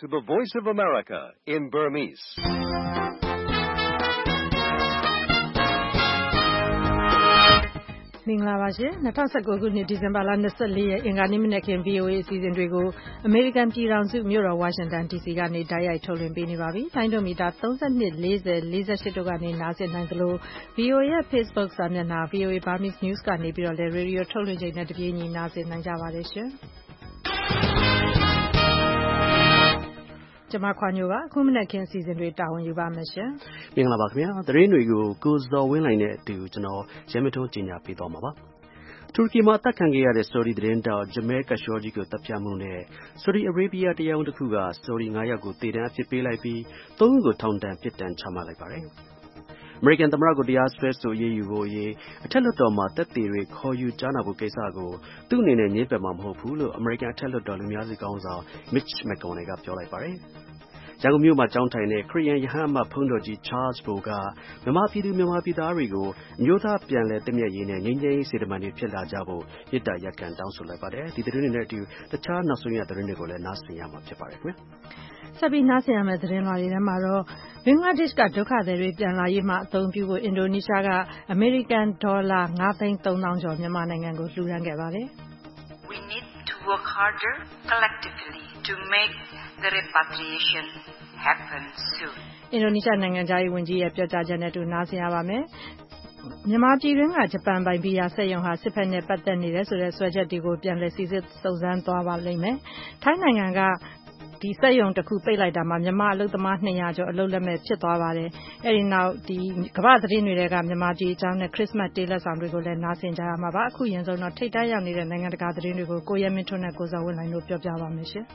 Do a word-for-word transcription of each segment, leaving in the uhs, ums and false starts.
to the Voice of America in Burmese. ။မင်္ဂလာပါရှင်။၂၀၁၉ခုနှစ်ဒီဇင်ဘာလ၂၄ရက်အင်္ဂါနေ့မနက်ခင်း ဗွီအိုအေ အစီအစဉ်တွေကိုအမေရိကန်ပြည်ထောင်စုမြို့တော်ဝါရှင်တန်ဒီစီကနေတိုက်ရိုက်ထုတ်လွှင့်ပေးနေပါပြီ။လိုင်းဒိုမီတာ၃၂ ၄၀ ၄၈တို့ကနေနားဆင်နိုင်သလို ဗွီအိုအေရဲ့ Facebook စာမျက်နှာ ဗွီအိုအေ Burmese News ကနေပြီးတော့လည်းရေဒီယိုထုတ်လွှင့်ချိန်နဲ့တပြေးညီနားဆင်နိုင်ကြပါတယ်ရှင်။ကျွန်မခွာညိုပါအခုမနက်ခင်းအစီအစဉ်တွေတာဝန်ယူပါမယ်ရှင်။မင်္ဂလာပါခင်ဗျာ။သတင်းတွေကိုကိုဇော်ဝင်းလိုင်နဲ့အတူကျွန်တော်ရဲမထုံးကြီးညာပေးသွားမှာပါ။တူရကီမှာအသက်ခံခဲ့ရတဲ့ Saudi သတင်းတောက် Jamal Khashoggi ကိုတပ်ဖြတ်မှုနဲ့ Saudi Arabia တရားရုံးတစ်ခုက Saudi ၅ ယောက်ကိုသေဒဏ်အပြစ်ပေးလိုက်ပြီးသုံးဦးကိုထောင်ဒဏ်ပြစ်ဒဏ်ချမှတ်လိုက်ပါတယ်။အမေရိကန်သမ္မတကိုတရားစွဲဆိုအရေးယူဖို့အရေးအထက်လွှတ်တော်မှာသက်သေတွေခေါ်ယူကြားနာဖို့ကိစ္စကိုသူ့အနေနဲ့ငြင်းပယ်မှာမဟုတ်ဘူးလို့အမေရိကန်အထက်လွှတ်တော်လူများစုခေါင်းဆောင် Mitch McConnell ကပြောလိုက်ပါတယ်။ရန်ကုန်မြို့မှာကျောင်းထိုင်တဲ့ခရစ်ယာန်ယဟန်အမတ်ဘုန်းတော်ကြီး Charles Bo ကမြန်မာပြည်သူမြန်မာပြည်သားတွေကိုအမျိုးသားပြန်လည်သင့်မြတ်ရေးနဲ့ငြိမ်းချမ်းရေးစေတမန်တွေဖြစ်လာကြဖို့မေတ္တာရပ်ခံတောင်းဆိုလိုက်ပါတယ်။ဒီသတင်းတွေနဲ့အတူတခြားနောက်ဆုံးရသတင်းတွေကိုလည်းနားဆင်ရမှာဖြစ်ပါတယ်ခင်ဗျာ။ဆက်ပြီးနားဆင်ရမယ့်သတင်းလွှာတွေထဲမှာတော့ဘင်္ဂလားဒေ့ရှ်ကဒုက္ခသည်တွေပြန်လာရေးမှာအသုံးပြုဖို့အင်ဒိုနီးရှားကအမေရိကန်ဒေါ်လာ၅သိန်း၃သောင်းကျော်မြန်မာနိုင်ငံကိုလှူဒါန်းခဲ့ပါတယ်။ We need to work harder collectively to make the repatriation happen soon. အင်ဒိုနီးရှားနိုင်ငံသားရေးဝန်ကြီးရဲ့ပြောကြားချက်နဲ့တူနားဆင်ရပါမယ်။မြန်မာပြည်တွင်းကဂျပန်ပိုင်ဘီယာစက်ရုံဟာစစ်ဖက်နဲ့ပတ်သက်နေတယ်ဆိုတဲ့ဆွဲချက်တွေကိုပြန်လည်စစ်ဆေးစုံစမ်းသွားပါလိမ့်မယ်။ထိုင်းနိုင်ငံကဒီစက်ရုံတစ်ခုပိတ်လိုက်တာမှာမြန်မာအလုပ်သမား၂၀၀ကျော်အလုပ်လက်မဲ့ဖြစ်သွားပါတယ်။အဲဒီနောက်ဒီကမ္ဘာသတင်းတွေကမြန်မာပြည်အကြောင်းနဲ့ခရစ်မတ်တေးလက်ဆောင်တွေကိုလည်းနားဆင်ကြရမှာပါ။အခုရင်ဆုံးတော့ထိတ်တန့်ရောက်နေတဲ့နိုင်ငံတကာသတင်းတွေကိုကိုရဲမင်းထွန်းနဲ့ကိုဇော်ဝင်းနိုင်တို့ပြောပြပါမယ်ရှင်။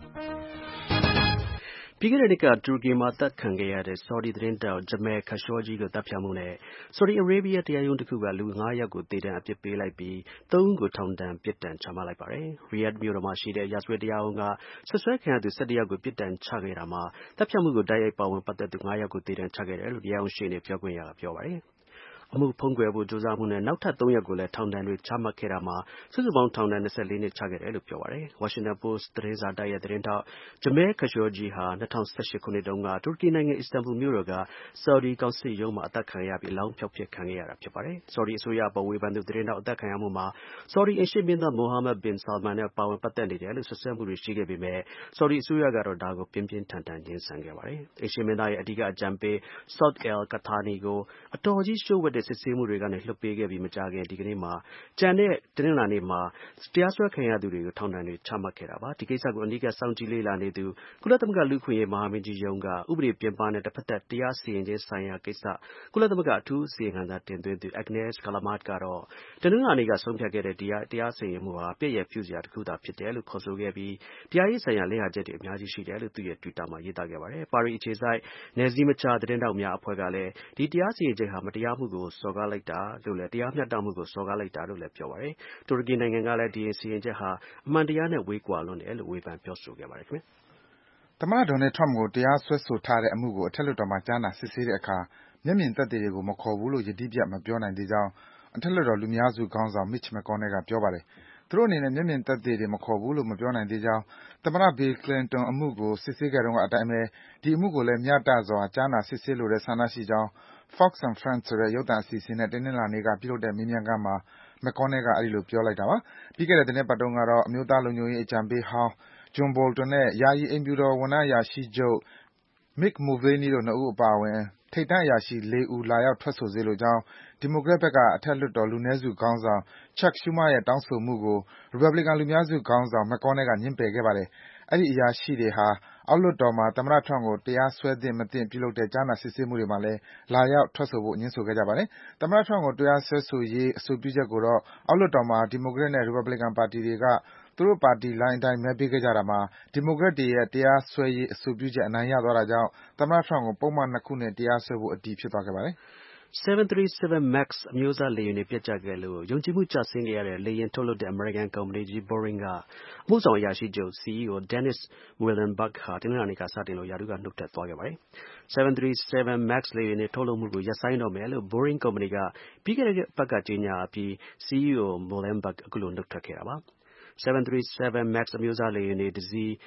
ပြီးခဲ့တဲ့နှစ်ကတူရကီမှာတပ်ခံခဲ့ရတဲ့ Saudi သတင်းတောက် Jamal Khashoggi ကိုတပ်ဖြတ်မှုနဲ့ Saudi Arabia တရားရုံးတစ်ခုကလူ၅ယောက်ကိုသေဒဏ်အပြစ်ပေးလိုက်ပြီးသုံးဦးကိုထောင်ဒဏ်ပြစ်ဒဏ်ချမှတ်လိုက်ပါတယ်။ Riyadh မြို့တော်မှာရှိတဲ့ရာဇဝတ်တရားရုံးကစွပ်စွဲခံရသူ၁၁ယောက်ကိုပြစ်ဒဏ်ချခဲ့တာမှာတပ်ဖြတ်မှုကိုတိုက်ရိုက်ပါဝင်ပတ်သက်သူ၅ယောက်ကိုသေဒဏ်ချခဲ့တယ်လို့တရားရုံးရှေ့နေပြောခွင့်ရကပြောပါတယ်။အမှုဖုံးကွယ်ဖို့ကြိုးစားမှုနဲ့နောက်ထပ်သုံးယောက်ကိုလည်းထောင်ဒဏ်တွေချမှတ်ခဲ့တာမှာစုစုပေါင်းထောင်ဒဏ်၂၄နှစ်ချခဲ့တယ်လို့ပြောပါတယ်။ Washington Post သတင်းစာတိုက်ရဲ့သတင်းထောက် Jamal Khashoggi ဟာ၂၀၁၈ခုနှစ်တုန်းကတူရကီနိုင်ငံအစ္စတန်ဘူမြို့တော်က Saudi ကောင်စစ်ရုံးမှာအသတ်ခံရပြီးအလောင်းဖျောက်ဖျက်ခံခဲ့ရတာဖြစ်ပါတယ်။ Saudi အစိုးရအပေါ်ဝေဖန်သူသတင်းထောက်အသတ်ခံရမှုမှာ Saudi အိမ်ရှေ့မင်းသား Mohammed bin Salman နဲ့ပါဝင်ပတ်သက်နေတယ်လို့စွပ်စွဲမှုတွေရှိခဲ့ပေမဲ့ Saudi အစိုးရကတော့ဒါကိုပြင်းပြင်းထန်ထန်ငြင်းဆန်ခဲ့ပါတယ်။အိမ်ရှေ့မင်းသားရဲ့အဓိကအကြံပေး Saud al-Qahtani ကိုအတော်ကြီးလျှို့ဝှက်တဲ့စစ်ဆေးမှုတွေကနေလွှတ်ပေးခဲ့ပြီးမကြာခင်ဒီကနေ့မှာကျန်တဲ့တနင်္လာနေ့မှာတရားစွဲခံရသူတွေကိုထောင်ဒဏ်တွေချမှတ်ခဲ့တာပါ။ဒီကိစ္စကိုအနီးကပ်စောင့်ကြည့်လေ့လာနေသူကုလသမဂ္ဂလူ့အခွင့်အရေးမဟာမင်းကြီးရုံးကဥပဒေပြင်ပနဲ့တစ်ဖက်သက်တရားစီရင်ခြင်းဆိုင်ရာကိစ္စကုလသမဂ္ဂအထူးအစီရင်ခံစာတင်သွင်းသူ Agnes Callamard ကတော့တနင်္လာနေ့ကဆုံးဖြတ်ခဲ့တဲ့တရားတရားစီရင်မှုဟာပြည့်ရပြုစရာတစ်ခုသာဖြစ်တယ်လို့ခေါ်ဆိုခဲ့ပြီးတရားရေးဆိုင်ရာလစ်ဟာချက်တွေအများကြီးရှိတယ်လို့သူ့ရဲ့ Twitter မှာရေးသားခဲ့ပါတယ်။ပါရီအခြေစိုက်နယ်စည်းမခြားသတင်းထောက်များအဖွဲ့ကလည်းဒီတရားစီရင်ချက်ဟာမတရားမှုကိုစော်ကားလိုက်တာလို့လည်းတရားမျှတမှုကိုစော်ကားလိုက်တာလို့လည်းပြောပါတယ်။တူရကီနိုင်ငံကလည်းဒီစီရင်ချက်ဟာအမှန်တရားနဲ့ဝေးကွာလွန်းတယ်လို့ဝေဖန်ပြောဆိုခဲ့ပါတယ်ခင်ဗျ။သမ္မတ Donald Trump ကိုတရားစွဲဆိုထားတဲ့အမှုကိုအထက်လွှတ်တော်မှာကြားနာစစ်ဆေးတဲ့အခါမျက်မြင်သက်သေတွေကိုမခေါ်ဘူးလို့ယတိပြတ်မပြောနိုင်သေးကြောင်းအထက်လွှတ်တော်လူများစုခေါင်းဆောင် Mitch McConnell ကပြောပါတယ်။သူတို့အနေနဲ့မျက်မြင်သက်သေတွေမခေါ်ဘူးလို့မပြောနိုင်သေးကြောင်းသမ္မတ Bill Clinton အမှုကိုစစ်ဆေးခဲ့တုန်းကအတိုင်းပဲဒီအမှုကိုလည်းမျှတစွာကြားနာစစ်ဆေးလိုတဲ့ဆန္ဒရှိကြောင်း Fox and Friends ဆိုတဲ့ရုပ်သံအစီအစဉ်နဲ့တနင်္လာနေ့ကပြုလုပ်တဲ့မေးမြန်းခန်းမှာ McConnell ကအဲဒီလိုပြောလိုက်တာပါ။ပြီးခဲ့တဲ့သီတင်းပတ်တုန်းကတော့အမျိုးသားလုံခြုံရေးအကြံပေးဟောင်း John Bolton နဲ့ယာယီအိမ်ဖြူတော်ဝန်ထမ်းအရာရှိချုပ် Mick Mulvaney တို့နှစ်ဦးအပါအဝင်ထိပ်တန်းအရာရှိလေးဦးလာရောက်ထွက်ဆိုစေလိုကြောင်းဒီမိုကရက်ဘက်ကအထက်လွှတ်တော်လူနည်းစုခေါင်းဆောင် Chuck Schumer ရဲ့တောင်းဆိုမှုကိုရီပတ်ဘလီကန်လူများစုခေါင်းဆောင် McConnell ကငြင်းပယ်ခဲ့ပါတယ်။အဲဒီအရာရှိတွေဟာအောက်လွှတ်တော်မှာသမ္မတ Trump ကိုတရားစွဲသင့်မသင့်ပြုလုပ်တဲ့ကြားနာစစ်ဆေးမှုတွေမှာလည်းလာရောက်ထွက်ဆိုဖို့ငြင်းဆိုခဲ့ကြပါတယ်။သမ္မတ Trump ကိုတရားစွဲဆိုရေးအဆိုပြုချက်ကိုတော့အောက်လွှတ်တော်မှာဒီမိုကရက်နဲ့ရီပတ်ဘလီကန်ပါတီတွေကသူတို့ပါတီလိုင်းအတိုင်းမဲပေးခဲ့ကြတာမှာဒီမိုကရက်တွေရဲ့တရားစွဲရေးအဆိုပြုချက်အနိုင်ရသွားတာကြောင့်သမ္မတ Trump ကိုပုဒ်မနှစ်ခုနဲ့တရားစွဲဖို့အတည်ဖြစ်သွားခဲ့ပါတယ်။ seven thirty-seven max အမျိုးအစားလေယာဉ်တွေပျက်ကျခဲ့လို့ယုံကြည်မှုကျဆင်းခဲ့ရတဲ့လေယာဉ်ထုတ်လုပ်တဲ့အမေရိကန်ကုမ္ပဏီကြီး Boeing ကအမှုဆောင်အရာရှိချုပ် စီ အီး အို Dennis Muilenburg ဟာတနင်္လာနေ့ကစတင်လို့ရာထူးကနှုတ်ထွက်သွားခဲ့ပါတယ်။ seven thirty-seven max လေယာဉ်တွေထုတ်လုပ်မှုကိုရပ်ဆိုင်းတော့မယ်လို့ Boeing ကုမ္ပဏီကပြီးခဲ့တဲ့အပတ်ကကြေညာအပြီး စီ အီး အို Muilenburg အခုလိုနှုတ်ထွက်ခဲ့တာပါ။ seven thirty-seven max အမျိုးအစားလေယာဉ်တွေတစ်စီး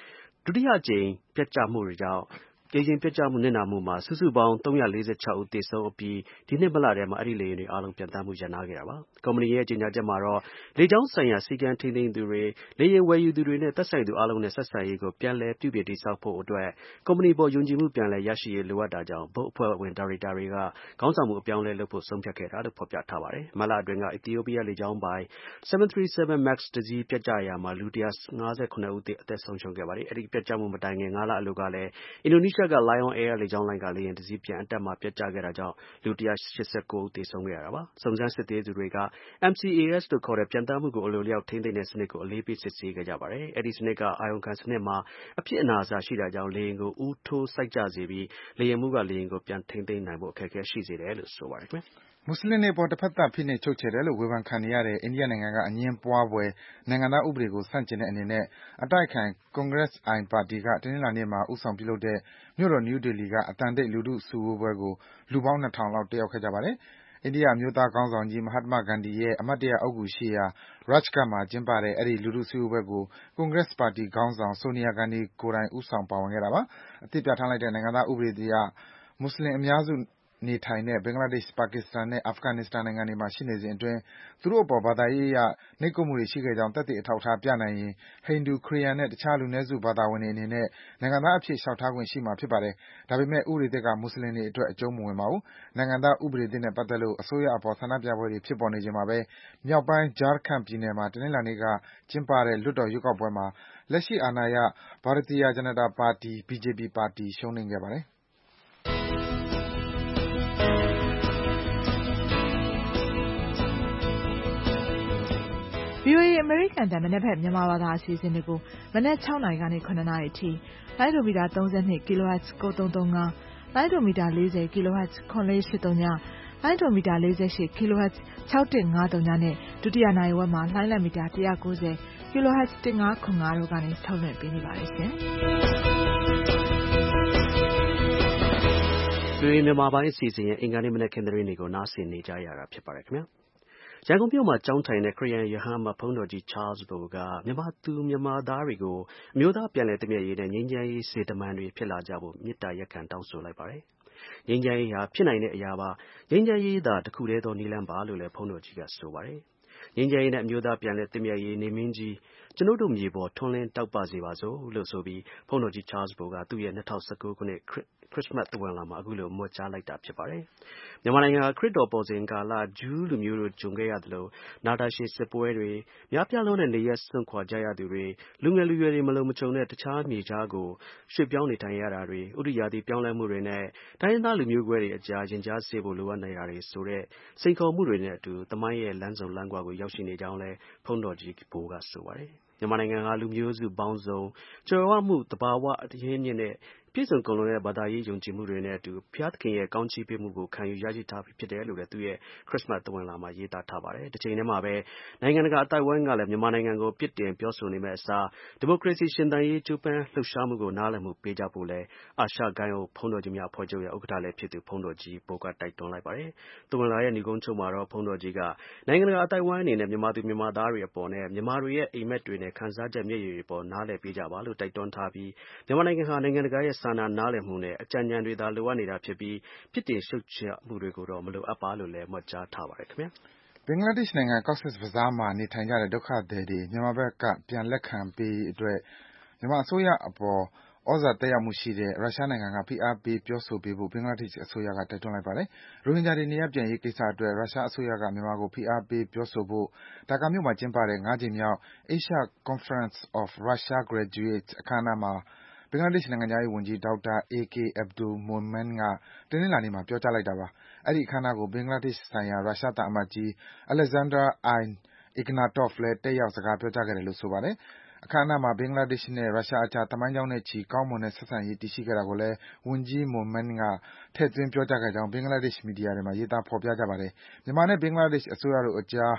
ဒုတိယအကြိမ်ပျက်ကျမှုတွေကြောင့်ရေယာဉ်ပျက်ကျမှုနစ်နာမှုမှာစုစုပေါင်းသုံးရာလေးဆယ်ခြောက်ဦးသေဆုံးအပြီးဒီနှစ်မလထဲမှာအဲ့ဒီလေယာဉ်တွေအားလုံးပျံသန်းမှုရပ်နားခဲ့တာပါကုမ္ပဏီရဲ့ကြေညာချက်မှာတော့လေကြောင်းဆိုင်ရာစည်းကမ်းထိန်းသိမ်းသူတွေလေယာဉ်ဝယ်ယူသူတွေနဲ့သက်ဆိုင်သူအားလုံးနဲ့ဆက်ဆံရေးကိုပြန်လည်ပြုပြင်တည်ဆောက်ဖို့အတွက်ကုမ္ပဏီပေါ်ယုံကြည်မှုပြန်လည်ရရှိရေးလိုအပ်တာကြောင့်ဘုတ်အဖွဲ့ဝင်ဒါရိုက်တာတွေကခေါင်းဆောင်မှုအပြောင်းအလဲလုပ်ဖို့ဆုံးဖြတ်ခဲ့တာလို့ဖော်ပြထားပါတယ်မလအတွင်းကအီသီယိုးပီးယားလေကြောင်းပိုင် seven thirty-seven max တစ်စီးပျက်ကျရာမှာလူone hundred fifty-nineဦးအသက်ဆုံးရှုံးခဲ့ပါတယ်အဲ့ဒီပျက်ကျမှုမတိုင်ခင်ငါးလအလိုကလည်းအင်ဒိုနီးရှားက Lion Air လေကြောင်းလိုင်းကလေယာဉ်တစ်စီးပြန်အတက်မှာပျက်ကျခဲ့တာကြောင့်လူone hundred eighty-nineဦးသေဆုံးခဲ့ရတာပါစုံစမ်းစစ်ဆေးသူတွေက M C A S လို့ခေါ်တဲ့ပျံသန်းမှုကိုအလိုလျောက်ထိန်းသိမ်းတဲ့စနစ်ကိုအလေးပေးစစ်ဆေးခဲ့ကြပါတယ်အဲ့ဒီစနစ်ကအာရုံခံစနစ်မှာအဖြစ်အနာအဆာရှိတာကြောင့်လေယာဉ်ကိုဦးထိုးစိုက်ကျစေပြီးလေယာဉ်မှူးကလေယာဉ်ကိုပြန်ထိန်းသိမ်းနိုင်ဖို့အခက်အခဲရှိစေတယ်လို့ဆိုပါတယ်ခင်ဗျမွတ်ဆလင်တွေအပေါ်တစ်ဖက်သတ်ဖိနှိပ်ချုပ်ချယ်တယ်လို့ဝေဖန်ခံနေရတဲ့အိန္ဒိယနိုင်ငံကအငြင်းပွားဖွယ်နိုင်ငံသားဥပဒေကိုဆန့်ကျင်တဲ့အနေနဲ့အတိုက်အခံ Congress အိုင် ပါတီကတနင်္လာနေ့မှာဦးဆောင်ပြုလုပ်တဲ့မြို့တော်နယူးဒေလီကအသံတိတ်လူထုစုဝေးပွဲကိုလူပေါင်းနှစ်ထောင်လောက်တက်ရောက်ခဲ့ကြပါတယ်အိန္ဒိယအမျိုးသားခေါင်းဆောင်ကြီး Mahatma Gandhi ရဲ့အမှတ်တရအုတ်ဂူရှိရာ Rajghat မှာကျင်းပတဲ့အဲဒီလူထုစုဝေးပွဲကို Congress ပါတီခေါင်းဆောင် Sonia Gandhi ကိုယ်တိုင်ဦးဆောင်ပါဝင်ခဲ့တာပါအသစ်ပြဌာန်းလိုက်တဲ့နိုင်ငံသားဥပဒေအရမွတ်ဆလင်အများစုနေထိုင်တဲ့ Bangladesh, Pakistan နဲ့ Afghanistan နိုင်ငံတွေမှာရှိနေစဉ်အတွင်းသူတို့အပေါ်ဘာသာရေးအရနှိပ်ကွပ်မှုတွေရှိခဲ့ကြောင်းသက်သေအထောက်အထားပြနိုင်ရင်ဟိန္ဒူ၊ခရစ်ယာန်နဲ့တခြားလူနည်းစုဘာသာဝင်တွေအနေနဲ့နိုင်ငံသားအဖြစ်လျှောက်ထားခွင့်ရှိမှာဖြစ်ပါတယ်ဒါပေမဲ့ဥပဒေသစ်ကမွတ်ဆလင်တွေအတွက်အကျုံးမဝင်ပါဘူးနိုင်ငံသားဥပဒေသစ်နဲ့ပတ်သက်လို့အစိုးရအပေါ်ဆန္ဒပြပွဲတွေဖြစ်ပေါ်နေချိန်မှာပဲမြောက်ပိုင်း Jharkhand ပြည်နယ်မှာတနင်္လာနေ့ကကျင်းပတဲ့လွှတ်တော်ရွေးကောက်ပွဲမှာလက်ရှိအာဏာရ Bharatiya Janata Party B J P ပါတီရှုံးနိမ့်ခဲ့ပါတယ်ဗွီအိုအေအမေရိကန်တန်မနက်ဖက်မြန်မာဘာသာအစီအစဉ်တွေကိုမနက်၆နာရီကနေ၇နာရီအထိလိုင်းဒိုမီတာ၃၂ kHz ၉၃၃၅လိုင်းဒိုမီတာ၄၀ kHz ၇၄၈၃ညလိုင်းဒိုမီတာ၄၈ kHz ၆၁၅၃ညနဲ့ဒုတိယနာရီဝက်မှာလိုင်းလက်မီတာ၁၉၀ kHz ၁၅၇၅တို့ကနေထုတ်လွှင့်ပေးနေပါတယ်ရှင်။ဗွီအိုအေမြန်မာပိုင်းအစီအစဉ်ရဲ့အင်္ဂါနေ့မနက်ခင်းသတင်းတွေကိုနားဆင်နေကြရတာဖြစ်ပါတယ်ခင်ဗျာရန်ကုန်မြို့မှာကျောင်းထိုင်တဲ့ခရစ်ယာန်ရဟန်းအမတ်ဘုန်းတော်ကြီး Charles Bo ကမြန်မာသူမြန်မာသားတွေကိုအမျိုးသားပြန်လည်သင့်မြတ်ရေးနဲ့ငြိမ်းချမ်းရေးစေတမန်တွေဖြစ်လာကြဖို့မေတ္တာရပ်ခံတောင်းဆိုလိုက်ပါတယ်ငြိမ်းချမ်းရေးဟာဖြစ်နိုင်တဲ့အရာပါငြိမ်းချမ်းရေးသာတစ်ခုတည်းသောနည်းလမ်းပါလို့လည်းဘုန်းတော်ကြီးကဆိုပါတယ်ငြိမ်းချမ်းရေးနဲ့အမျိုးသားပြန်လည်သင့်မြတ်ရေးနေမင်းကြီးကျွန်ုပ်တို့မြေပေါ်ထွန်းလင်းတောက်ပစေပါစို့လို့ဆိုပြီးဘုန်းတော်ကြီး Charles Bo ကသူ့ရဲ့၂၀၁၉ခုနှစ်ခရစ်စမတ်သဝဏ်လွှာမှာအခုလိုမြွက်ကြားလိုက်တာဖြစ်ပါတယ်မြန်မာနိုင်ငံဟာခရစ်တော်ပေါ်စဉ်ကာလဂျူးလူမျိုးတို့ကြုံခဲ့ရသလိုနာတာရှည်စစ်ပွဲတွေများပြားလွန်းတဲ့နေရက်စွန့်ခွာကြရသူတွေလူငယ်လူရွယ်တွေမလုံမခြုံတဲ့တခြားမြေခြားကိုရွှေ့ပြောင်းနေထိုင်ရတာတွေဥတုရာသီပြောင်းလဲမှုတွေနဲ့တိုင်းရင်းသားလူမျိုးကွဲတွေအကြားရင်ကြားစေ့ဖို့လိုအပ်နေတာတွေဆိုတဲ့စိန်ခေါ်မှုတွေနဲ့အတူသမိုင်းရဲ့လမ်းဆုံလမ်းခွကိုရောက်ရှိနေကြောင်းလဲဘုန်းတော်ကြီးဘိုးကဆိုပါတယ်မြန်မာနိုင်ငံဟာလူမျိုးစုပေါင်းစုံကြွယ်ဝမှုတဘာဝအရင်းမြစ်နဲ့ပြည့်စုံကုန်လုံးတဲ့ဘာသာရေးယုံကြည်မှုတွေနဲ့အတူဘုရားသခင်ရဲ့ကောင်းချီးပေးမှုကိုခံယူရရှိထားပြီးဖြစ်တယ်လို့လည်းသူရဲ့ခရစ်စမတ်သဝဏ်လွှာမှာရေးသားထားပါတယ်။တစ်ချိန်တည်းမှာပဲနိုင်ငံတကာအသိုက်အဝိုင်းကလည်းမြန်မာနိုင်ငံကိုပြစ်တင်ပြောဆိုနေမဲ့အစားဒီမိုကရေစီရှင်သန်ရေးကြိုးပမ်းလှုပ်ရှားမှုကိုနားလည်မှုပေးကြဖို့လည်းအာရှဂိုင်းအုပ်ဘုန်းတော်ကြီးများအဖွဲ့ချုပ်ရဲ့ဥက္ကဋ္ဌလည်းဖြစ်သူဘုန်းတော်ကြီးဘိုကတိုက်တွန်းလိုက်ပါတယ်။သဝဏ်လွှာရဲ့ညီကုန်းချုပ်မှာတော့ဘုန်းတော်ကြီးကနိုင်ငံတကာအသိုက်အဝိုင်းအနေနဲ့မြန်မာသူမြန်မာသားတွေအပေါ်နဲ့မြန်မာတွေရဲ့အိမ်မက်တွေနဲ့ခံစားချက်မျက်ရည်တွေပေါ်နားလည်ပေးကြပါလို့တိုက်တွန်းထားပြီးမြန်မာနိုင်ငံဟာနိုင်ငံတကာရဲ့စာနာနားလည်မှုနဲ့အကြံဉာဏ်တွေသာလိုအပ်နေတာဖြစ်ပြီးပြစ်တင်ရှုတ်ချမှုတွေကိုတော့မလိုအပ်ပါလို့လည်းမြွက်ကြားထားပါတယ်ခင်ဗျာဘင်္ဂလားဒေ့ရှ်နိုင်ငံ Cox's Bazar မှာနေထိုင်ကြတဲ့ဒုက္ခသည်တွေမြန်မာဘက်ကပြန်လက်ခံပေးရေးအတွက်မြန်မာအစိုးရအပေါ်သြဇာသက်ရောက်မှုရှိတဲ့ရုရှားနိုင်ငံကဖိအားပေးပြောဆိုပေးဖို့ဘင်္ဂလားဒေ့ရှ်အစိုးရကတိုက်တွန်းလိုက်ပါတယ်။ရိုဟင်ဂျာတွေနေရပ်ပြန်ရေးကိစ္စအတွက်ရုရှားအစိုးရကမြန်မာကိုဖိအားပေးပြောဆိုဖို့ဒါကာမြို့မှာကျင်းပတဲ့ငါးကြိမ်မြောက် Asia Conference of Russia Graduates အခမ်းအနားမှာဘင်္ဂလားဒေ့ရှ်နိုင်ငံခြားရေးဝန်ကြီး ဒေါက်တာ A K Abdul Momen ကတနင်္လာနေ့မှာပြောကြားလိုက်တာပါ။အဲဒီအခမ်းအနားကိုဘင်္ဂလားဒေ့ရှ်ဆိုင်ရာရုရှားသံအမတ်ကြီး Alexander I Ignatov လည်းတက်ရောက်စကားပြောကြားခဲ့တယ်လို့ဆိုပါတယ်။အခမ်းအနားမှာဘင်္ဂလားဒေ့ရှ်နဲ့ရုရှားအကြားသမိုင်းကြောင်းနဲ့ချီကောင်းမွန်တဲ့ဆက်ဆံရေးတည်ရှိခဲ့တာကိုလည်းဝန်ကြီး Momen ကထည့်သွင်းပြောကြားခဲ့ကြောင်းဘင်္ဂလားဒေ့ရှ်မီဒီယာတွေမှာရေးသားဖော်ပြကြပါတယ်။မြန်မာနဲ့ဘင်္ဂလားဒေ့ရှ်အစိုးရတို့အကြား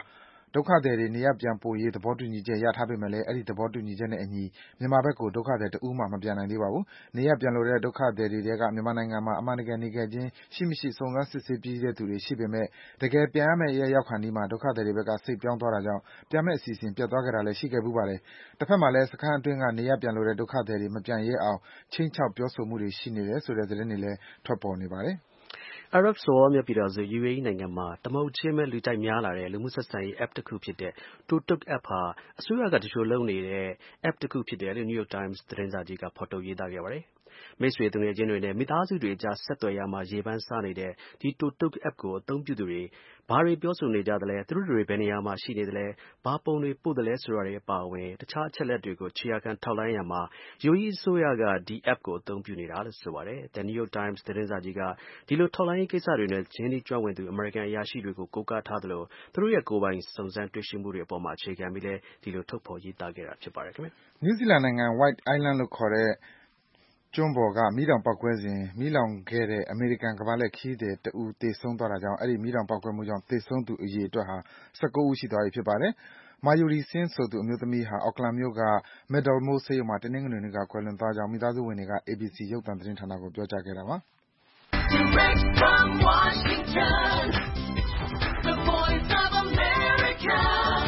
ဒုက္ခသည်တွေနေရပ်ပြန်ပို့ရေးသဘောတူညီချက်ရထားပေမဲ့လည်းအဲဒီသဘောတူညီချက်နဲ့အညီမြန်မာဘက်ကိုဒုက္ခသည်တဦးမှမပြန်နိုင်သေးပါဘူး။နေရပ်ပြန်လိုတဲ့ဒုက္ခသည်တွေထဲကမြန်မာနိုင်ငံမှာအမှန်တကယ်နေခဲ့ခြင်းရှိမရှိစုံစမ်းစစ်ဆေးပြီးတဲ့သူတွေရှိပေမဲ့တကယ်ပြန်ရမယ့်ရက်ရောက်ခါနီးမှာဒုက္ခသည်တွေဘက်ကစိတ်ပြောင်းသွားတာကြောင့်ပြန်မယ့်အစီအစဉ်ပျက်သွားခဲ့တာလည်းရှိခဲ့ဖူးပါတယ်။တစ်ဖက်မှာလည်းစခန်းအတွင်းကနေရပ်ပြန်လိုတဲ့ဒုက္ခသည်တွေမပြန်ရဲအောင်ခြိမ်းခြောက်ပြောဆိုမှုတွေရှိနေတယ်ဆိုတဲ့သတင်းတွေလည်းထွက်ပေါ်နေပါတယ်။အာရပ်စော်ဘွားများပြည်ထောင်စု ယူအေအီး နိုင်ငံမှာ တစ်မုဟုတ်ချင်းပဲလူကြိုက်များလာတဲ့ လူမှုဆက်ဆံရေး app တစ်ခုဖြစ်တဲ့ Tuktuk app ဟာ အစိုးရက သူလျှိုလုပ်နေတဲ့ app တစ်ခုဖြစ်တယ်လို့ New York Times သတင်းစာကြီးက ဖော်ထုတ်ရေးသားခဲ့ပါတယ်။ မိတ်ဆွေသူငယ်ချင်းတွေနဲ့ မိသားစုတွေအကြားဆက်သွယ်ရာမှာ ရေပန်းစားနေတဲ့ ဒီ Tuktuk app ကို အသုံးပြုသူတွေ ဘာတွေပြောဆိုနေကြသလဲ သူတို့တွေ ဘယ်နေရာမှာ ရှိနေသလဲ ဘာပုံတွေပို့သလဲဆိုတာတွေအပါအဝင် တခြားအချက်အလက်တွေကို ခြေရာခံထောက်လှမ်းရာမှာ ယူအေအီးအစိုးရက ဒီ app ကို အသုံးပြုနေတာလို့ ဆိုပါတယ်။ The New York Times သတင်းစာကြီးက ဒီလိုထောက်လှမ်းရေးကိစ္စတွေနဲ့ ရင်းနှီးကျွမ်းကျင်သူ အမေရိကန်အရာရှိတွေကို ကိုးကားထားသလို သူတို့ရဲ့ကိုယ်ပိုင်စုံစမ်းတွေ့ရှိမှုတွေအပေါ်မှာအခြေခံပြီးလည်း ဒီလိုထုတ်ဖော်ရေးသားခဲ့တာဖြစ်ပါတယ်ခင်ဗျ။နယူးဇီလန်နိုင်ငံ White Island လို့ခေါ်တဲ့ကျွန်းပေါ်ကမီးတောင်ပေါက်ကွဲစဉ်မီးလောင်ခဲ့တဲ့အမေရိကန်ကမ္ဘာလှည့်ခရီးသည်တဦးသေဆုံးသွားတာကြောင့်အဲဒီမီးတောင်ပေါက်ကွဲမှုကြောင့်သေဆုံးသူအရေအတွက်ဟာ ၁၉ ဦးရှိသွားပြီဖြစ်ပါတယ်။ Marjory Sims ဆိုသူအမျိုးသမီးဟာ Auckland မြို့က Medal Moss ဆေးရုံမှာ တနင်္ဂနွေနေ့က ကွယ်လွန်သွားကြောင်း မိသားစုဝင်တွေက အေဘီစီ ရုပ်သံသတင်းဌာနကို ပြောကြားခဲ့တာပါ။ Direct from Washington, the voice of America,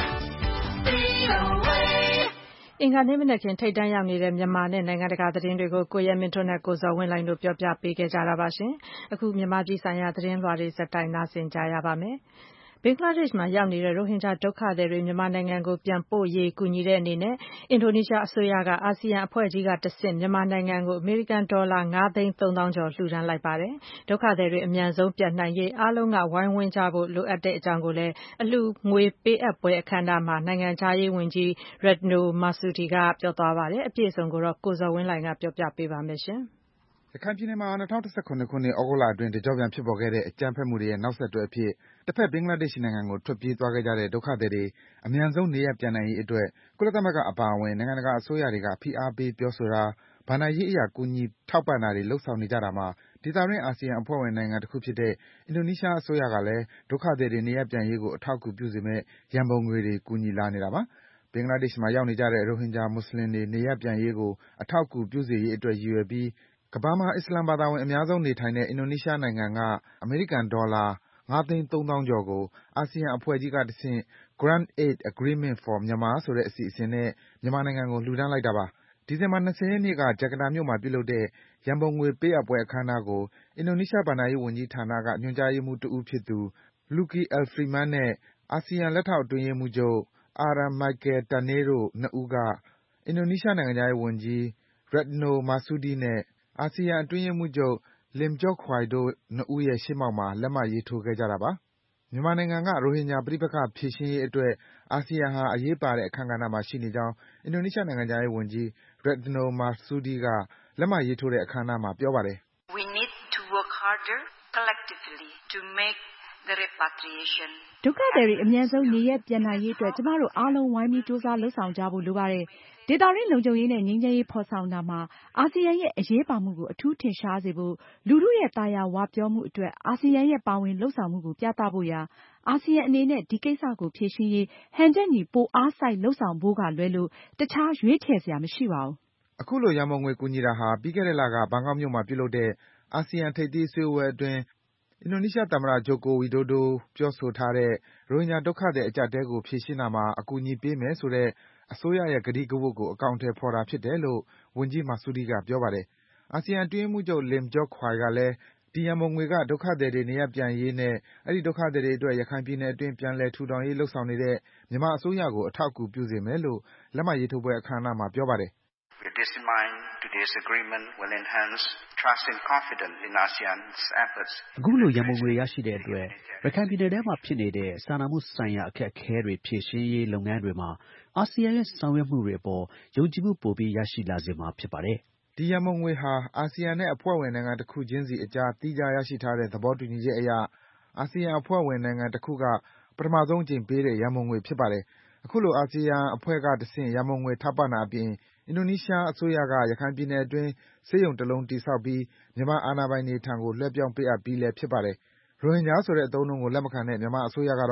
အင်္ဂါနေ့မနက်ခင်းထိပ်တန်းရောက်နေတဲ့မြန်မာနဲ့နိုင်ငံတကာသတင်းတွေကိုကိုရဲမင်းထွန်းနဲ့ကိုဇော်ဝင်းလှိုင်တို့ပြောပြပေးခဲ့ကြတာပါရှင်။အခုမြန်မာပြည်ဆိုင်ရာသတင်းလွှာတွေဆက်တိုက်နားဆင်ကြရပါမယ်။ဘင်္ဂလားဒေ့ရှ်မှာရောက်နေတဲ့ရိုဟင်ဂျာဒုက္ခသည်တွေမြန်မာနိုင်ငံကိုပြန်ပို့ရေးကူညီတဲ့အနေနဲ့အင်ဒိုနီးရှားအစိုးရကအာဆီယံအဖွဲ့ကြီးကတဆင့်မြန်မာနိုင်ငံကိုအမေရိကန်ဒေါ်လာငါးသိန်းသုံးသောင်းကျော်လှူဒါန်းလိုက်ပါတယ်။ဒုက္ခသည်တွေအမြန်ဆုံးပြန်နိုင်ရေးအားလုံးကဝိုင်းဝန်းကြဖို့လိုအပ်တဲ့အကြောင်းကိုလည်းအလှူငွေပေးအပ်ပွဲအခမ်းအနားမှာနိုင်ငံခြားရေးဝန်ကြီး Retno Marsudi ကပြောသွားပါတယ်။အပြည့်အစုံကိုတော့ကိုဇော်ဝင်းလှိုင်ကပြောပြပေးပါမယ်ရှင်။ရခိုင်ပြည်နယ်မှာ၂၀၁၇ခုနှစ် သြဂုတ်လအတွင်းတကျော့ပြန်ဖြစ်ပေါ်ခဲ့တဲ့အကြမ်းဖက်မှုတွေရဲ့နောက်ဆက်တွဲအဖြစ်တဘက်ဘင်္ဂလားဒေ့ရှ်နိုင်ငံကိုထွက်ပြေးသွားခဲ့ကြတဲ့ဒုက္ခသည်တွေအမြန်ဆုံးနေရပ်ပြန်နိုင်ရေးအတွက်ကုလသမဂ္ဂအပါအဝင်နိုင်ငံတကာအစိုးရတွေကဖိအားပေးပြောဆိုတာ၊ဘဏ္ဍာရေးအရကူညီထောက်ပံ့တာတွေလုပ်ဆောင်နေကြတာမှာဒေသတွင်းအာဆီယံအဖွဲ့ဝင်နိုင်ငံတခုဖြစ်တဲ့အင်ဒိုနီးရှားအစိုးရကလည်းဒုက္ခသည်တွေနေရပ်ပြန်ရေးကိုအထောက်အကူပြုစေမယ့်ရန်ပုံငွေတွေကူညီလာနေတာပါ။ဘင်္ဂလားဒေ့ရှ်မှာရောက်နေကြတဲ့ရိုဟင်ဂျာမွတ်ဆလင်တွေနေရပ်ပြန်ရေးကိုအထောက်အကူပြုစေရေးအတွက်ရည်ရွယ်ပြီးကမ္ဘာမှာအစ္စလာမ်ဘာသာဝင်အများဆုံးနေထိုင်တဲ့အင်ဒိုနီးရှားနိုင်ငံကအမေရိကန်ဒေါ်လာငါးသိန်းသုံးသောင်းကျော်ကိုအာဆီယံအဖွဲ့ကြီးကတဆင့် Grant Aid Agreement for Myanmar ဆိုတဲ့အစီအစဉ်နဲ့မြန်မာနိုင်ငံကိုလှူဒါန်းလိုက်တာပါ။ဒီဇင်ဘာလ၂၀ရက်နေ့ကဂျကာတာမြို့မှာပြုလုပ်တဲ့ရန်ပုံငွေပေးအပ်ပွဲအခမ်းအနားကိုအင်ဒိုနီးရှားဘဏ္ဍာရေးဝန်ကြီးဌာနကညွှန်ကြားရေးမှူးတဦးဖြစ်သူ Lucky Alfreman နဲ့အာဆီယံလက်ထောက်အတွင်းရေးမှူးချုပ် Aram Michael Tannay တို့နှစ်ဦးကအင်ဒိုနီးရှားနိုင်ငံခြားရေးဝန်ကြီး Retno Marsudi နဲ့အာဆီယံအတွင်းရေးမှူးချုပ် Lim Jock Hoi တို့နှစ်ဦးရဲ့ရှေ့မှောက်မှာလက်မှတ်ရေးထိုးခဲ့ကြတာပါ။မြန်မာနိုင်ငံကရိုဟင်ဂျာပဋိပက္ခဖြေရှင်းရေးအတွက်အာဆီယံဟာအရေးပါတဲ့အခန်းကဏ္ဍမှာရှိနေကြောင်းအင်ဒိုနီးရှားနိုင်ငံခြားရေးဝန်ကြီး Retno Marsudi ကလက်မှတ်ရေးထိုးတဲ့အခမ်းအနားမှာပြောပါတယ်။ We need to work harder collectively to make the repatriation ဒုက္ခသည်တွေအမြန်ဆုံးနေရပ်ပြန်နိုင်ရေးအတွက်ကျမတို့အားလုံးဝိုင်းပြီးကြိုးစားလုပ်ဆောင်ကြဖို့လိုပါတယ်။ဒေသတွင်းလုံခြုံရေးနဲ့ငြိမ်းချမ်းရေးဖော်ဆောင်တာမှာအာဆီယံရဲ့အရေးပါမှုကိုအထူးထင်ရှားစေဖို့လူထုရဲ့သာယာဝပြောမှုအတွက်အာဆီယံရဲ့ပါဝင်လုပ်ဆောင်မှုကိုပြသဖို့ရာအာဆီယံအနေနဲ့ဒီကိစ္စကိုဖြေရှင်းရေးဟန်ချက်ညီပိုအားစိုက်လုပ်ဆောင်ဖို့ကလွဲလို့တခြားရွေးချယ်စရာမရှိပါဘူး။အခုလိုရန်ပုံငွေကူညီတာဟာပြီးခဲ့တဲ့လကဘန်ကောက်မြို့မှာပြုလုပ်တဲ့အာဆီယံထိပ်သီးစည်းဝေးပွဲအတွင်းအင်ဒိုနီးရှားသမ္မတ Joko Widodo ပြောဆိုထားတဲ့ရိုဟင်ဂျာဒုက္ခသည်အကျပ်အတည်းကိုဖြေရှင်းတာမှာအကူအညီပေးမယ်ဆိုတဲ့အစိုးရရဲ့ကတိကဝတ်ကိုအကောင်အထည်ဖော်တာဖြစ်တယ်လို့ဝန်ကြီး Marsudi ကပြောပါတယ်။အာဆီယံအတွင်းရေးမှူးချုပ် Lim Jock Hoi ကလည်းဒီရန်ပုံငွေကဒုက္ခသည်တွေနေရပ်ပြန်ရေးနဲ့အဲဒီဒုက္ခသည်တွေအတွက်ရခိုင်ပြည်နယ်အတွင်းပြန်လည်ထူထောင်ရေးလုပ်ဆောင်နေတဲ့မြန်မာအစိုးရကိုအထောက်အကူပြုစေမယ်လို့လက်မှတ်ရေးထိုးပွဲအခမ်းအနားမှာပြောပါတယ်။ With this in mind, today's agreement will enhance trust and confidence in ASEAN's efforts. အခုလိုရန်ပုံငွေရရှိတဲ့အတွက်ရခိုင်ပြည်နယ်ထဲမှာဖြစ်နေတဲ့စာနာမှုဆိုင်ရာအခက်အခဲတွေဖြေရှင်းရေးလုပ်ငန်းတွေမှာအာဆီယံရဲ့ဆောင်ရွက်မှုတွေအပေါ်ယုံကြည်မှုပိုပြီးရရှိလာစေမှာဖြစ်ပါတယ်။ဒီရန်ပုံငွေဟာအာဆီယံနဲ့အဖွဲ့ဝင်နိုင်ငံတခုချင်းစီအကြားသီးခြားရရှိထားတဲ့သဘောတူညီချက်အရအာဆီယံအဖွဲ့ဝင်နိုင်ငံတခုကပထမဆုံးအကြိမ်ပေးတဲ့ရန်ပုံငွေဖြစ်ပါတယ်။အခုလိုအာဆီယံအဖွဲ့ကတဆင့်ရန်ပုံငွေထောက်ပံ့တာအပြင်အင်ဒိုနီးရှားအစိုးရကရခိုင်ပြည်နယ်အတွင်းဆေးရုံတလုံးတည်ဆောက်ပြီးမြန်မာအာဏာပိုင်တွေထံကိုလွှဲပြောင်းပေးအပ်ပြီးလည်းဖြစ်ပါတယ်။ရိုဟင်ဂျာဆိုတဲ့အသုံးအနှုန်းကိုလက်မခံတဲ့မြန်မာအစိုးရကတော့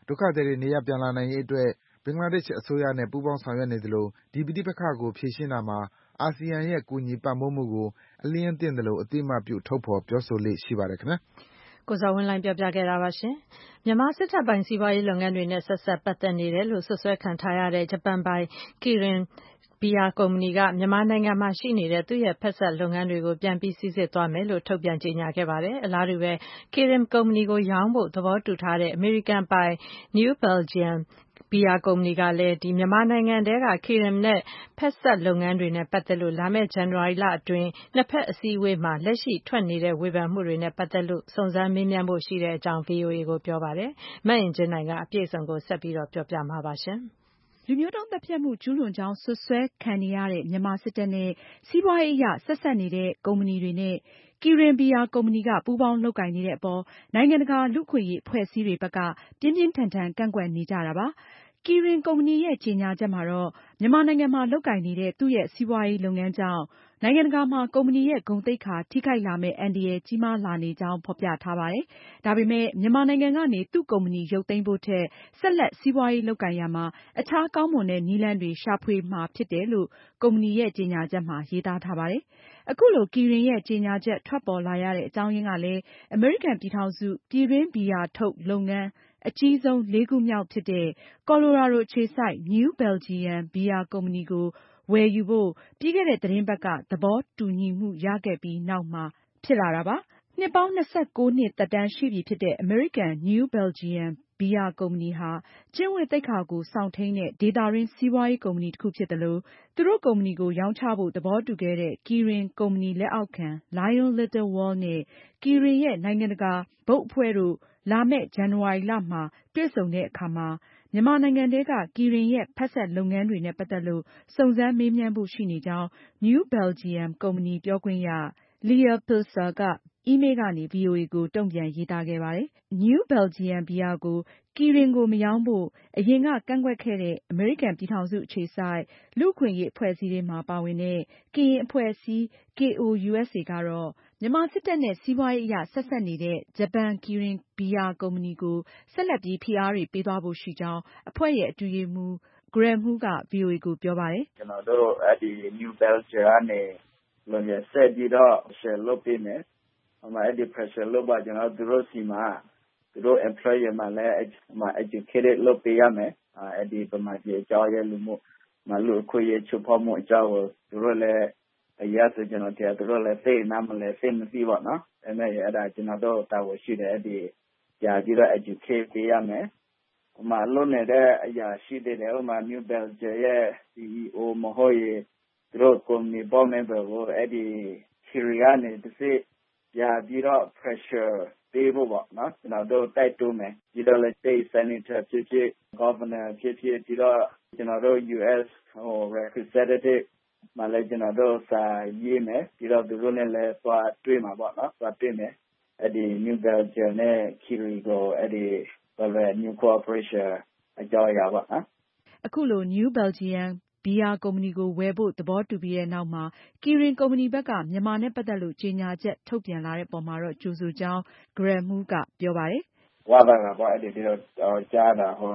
ဒုက္ခသည်တွေနေရပ်ပြန်လာနိုင်ရေးအတွက်ဘင်္ဂလားဒေ့ရှ်အစိုးရနဲ့ပူးပေါင်းဆောင်ရွက်နေသလိုဒီပဋိပက္ခကိုဖြေရှင်းတာမှာအာဆီယံရဲ့ကူညီပံ့ပိုးမှုကိုအလျင်းသင့်သလိုအသိအမှတ်ပြုထုတ်ဖော်ပြောဆိုလေ့ရှိပါတယ်ခင်ဗျာကိုဇော်ဝင်းလှိုင်ပြောပြခဲ့တာပါရှင်မြန်မာစစ်တပ်ပိုင်စီးပွားရေးလုပ်ငန်းတွေနဲ့ဆက်ဆက်ပတ်သက်နေတယ်လို့ဆွဆွဲခံထားရတဲ့ဂျပန်ပိုင် Kirin ဘီယာကုမ္ပဏီကမြန်မာနိုင်ငံမှာရှိနေတဲ့သူ့ရဲ့ဖက်စပ်လုပ်ငန်းတွေကိုပြန်ပြီးစိစစ်သွားမယ်လို့ထုတ်ပြန်ကြေညာခဲ့ပါတယ်အလားတူပဲ Kirin ကုမ္ပဏီကိုရောင်းဖို့သဘောတူထားတဲ့ American ပိုင် New Belgiumဘီယာကုမ္ပဏီကလည်းဒီမြန်မာနိုင်ငံထဲက Kirin နဲ့ဖက်စပ်လုပ်ငန်းတွေနဲ့ပတ်သက်လို့လာမယ့်ဇန်နဝါရီလအတွင်းနှစ်ဖက်အစည်းအဝေးမှာလက်ရှိထွက်နေတဲ့ဝေဖန်မှုတွေနဲ့ပတ်သက်လို့စုံစမ်းမေးမြန်းဖို့ရှိတဲ့အကြောင်း ဗွီအိုအေကိုပြောပါတယ်။မအင်ကြင်းနိုင်ကအပြည့်အစုံကိုဆက်ပြီးတော့ပြောပြမှာပါရှင်။လူမျိုးတုန်းသတ်ဖြတ်မှုကျူးလွန်ကြောင်းစွပ်စွဲခံနေရတဲ့မြန်မာစစ်တပ်နဲ့စီးပွားရေးအရဆက်စပ်နေတဲ့ကုမ္ပဏီတွေနဲ့ Kirin ဘီယာကုမ္ပဏီကပူးပေါင်းလုပ်ကိုင်နေတဲ့အပေါ်နိုင်ငံတကာလူ့အခွင့်အရေးအဖွဲ့အစည်းတွေဘက်ကပြင်းပြင်းထန်ထန်ကန့်ကွက်နေကြတာပါ။ Kirin ကုမ္ပဏီရဲ့ကြေညာချက်မှာတော့မြန်မာနိုင်ငံမှာလုပ်ကိုင်နေတဲ့သူ့ရဲ့စီးပွားရေးလုပ်ငန်းကြောင့်နိုင်ငံတကာမှာကုမ္ပဏီရဲ့ဂုဏ်သိက္ခာထိခိုက်လာမယ့်အန္တရာယ်ကြီးမားလာနေကြောင်းဖေါ်ပြထားပါတယ်။ဒါပေမဲ့မြန်မာနိုင်ငံကနေသူ့ကုမ္ပဏီရုပ်သိမ်းဖို့ထက်ဆက်လက်စီးပွားရေးလုပ်ကိုင်ရာမှာအခြားကောင်းမွန်တဲ့နည်းလမ်းတွေရှာဖွေမှာဖြစ်တယ်လို့ကုမ္ပဏီရဲ့ကြေညာချက်မှာရေးသားထားပါတယ်။အခုလို Kirin ရဲ့ကြေညာချက်ထွက်ပေါ်လာရတဲ့အကြောင်းရင်းကလည်းအမေရိကန်ပြည်ထောင်စုပြည်တွင်းဘီယာထုတ်လုပ်ငန်းအကြီးဆုံးလေးခုမြောက်ဖြစ်တဲ့ ကော်လိုရာဒိုအခြေစိုက် New Belgium ဘီယာကုမ္ပဏီကိုဝယ်ယူဖို့ပြီးခဲ့တဲ့သတင်းပတ်ကသဘောတူညီမှုရခဲ့ပြီးနောက်မှာဖြစ်လာတာပါ။နှစ်ပေါင်းနှစ်ဆယ့်ကိုးနှစ်သက်တမ်းရှိပြီဖြစ်တဲ့ အမေရိကန် New Belgium ဘီယာကုမ္ပဏီဟာကျင့်ဝတ်သိက္ခာကိုစောင့်ထိန်းတဲ့ဒေသတွင်းစီးပွားရေးကုမ္ပဏီတခုဖြစ်သလိုသူတို့ကုမ္ပဏီကိုရောင်းချဖို့သဘောတူခဲ့တဲ့ Kirin ကုမ္ပဏီလက်အောက်ခံ Lion Little World နဲ့ Kirin ရဲ့နိုင်ငံတကာဘုတ်အဖွဲ့တို့လာမယ့်ဇန်နဝါရီလမှာတွေ့ဆုံတဲ့အခါမှာမြန်မာနိုင်ငံထဲက Kirin ရဲ့ဖက်စပ်လုပ်ငန်းတွေနဲ့ပတ်သက်လို့စုံစမ်းမေးမြန်းဖို့ရှိနေကြောင်း New Belgium ကုမ္ပဏီပြောခွင့်ရ Leah Pilcer က အီးမေးလ်ကနေ ဗွီအိုအေကိုတုန့်ပြန်ရေးသားခဲ့ပါတယ်။ New Belgium ဘီယာကို Kirin ကိုမရောင်းဖို့အရင်ကကန့်ကွက်ခဲ့တဲ့အမေရိကန်ပြည်ထောင်စုအခြေစိုက်လူ့အခွင့်အရေးအဖွဲ့အစည်းတွေမှာပါဝင်တဲ့ကရင်အဖွဲ့အစည်း K O U S A ကတော့မြန်မာစစ်တပ်နဲ့စီးပွားရေးအရဆက်စပ်နေတဲ့ဂျပန် Kirin ဘီယာကုမ္ပဏီကိုဆက်လက်ပြီးဖိအားတွေပေးသွားဖို့ရှိကြောင်းအဖွဲ့ရဲ့အတွင်းရေးမှူး Greg Moo က ဗွီအိုအေကိုပြောပါတယ်။ကျနော်တို့အဲဒီ New Belgium ကနေဆက်ပြီးတော့ pressure လုပ်ပေးမယ်။အဲဒီ pressure လုပ်ပါကျနော်တို့သူတို့စီမှာသူတို့ employer မှာလည်း educated လုပ်ပေးရမယ်။အဲဒီဗမာပြည်အကြောင်းရဲ့လူမှုလူ့အခွင့်အရေးချိုးဖောက်မှုအကြောင်းကိုသူတို့လည်းအရင်ဆိုကျနော်ထင်သူတို့လည်းသိနားမလဲသိမသိပေါ့နော်။အဲမဲ့အဲဒါကျနော်တို့တာဝန်ရှိတယ်အဲဒီကြာပြီးတော့ educate ပေးရမယ်။ဟိုမှာလုပ်နေတဲ့အရာရှိတယ်ဟိုမှာ New Belgium ရဲ့ C E O မဟုတ်ရင်သူတို့ company board member ကိုအဲဒီ Kirin ကနေတစ်စိကြာပြီးတော့ pressure ပေးဖို့ပေါ့နော်ကျွန်တော်တို့တိုက်တွန်းမယ်ပြီးတော့လည်း state senator ဖြစ်ဖြစ် governor ဖြစ်ဖြစ်ပြီးတော့ကျွန်တော်တို့ U S ဟို representative မလည်းကျွန်တော်တို့စာရေးမယ်ပြီးတော့သူတို့နဲ့လည်းသွားတွေ့မှာပေါ့နော်သွားတွေ့မယ်အဲဒီ New Belgium နဲ့ Kirin ကိုအဲဒီဘာလဲ new cooperation အကြောင်းအရာပေါ့နော်အခုလို New Belgium ဘီယာကုမ္ပဏီကိုဝယ်ဖို့သဘောတူပြီးတဲ့နောက်မှာ Kirin ကုမ္ပဏီဘက်ကမြန်မာနဲ့ပတ်သက်လို့ကြေညာချက်ထုတ်ပြန်လာတဲ့အပေါ်မှာတော့ကြိုဆိုကြောင်း Greg Moo ကပြောပါတယ်။ဝါသာကပေါ့အဲဒီတော့ကြားတာဟို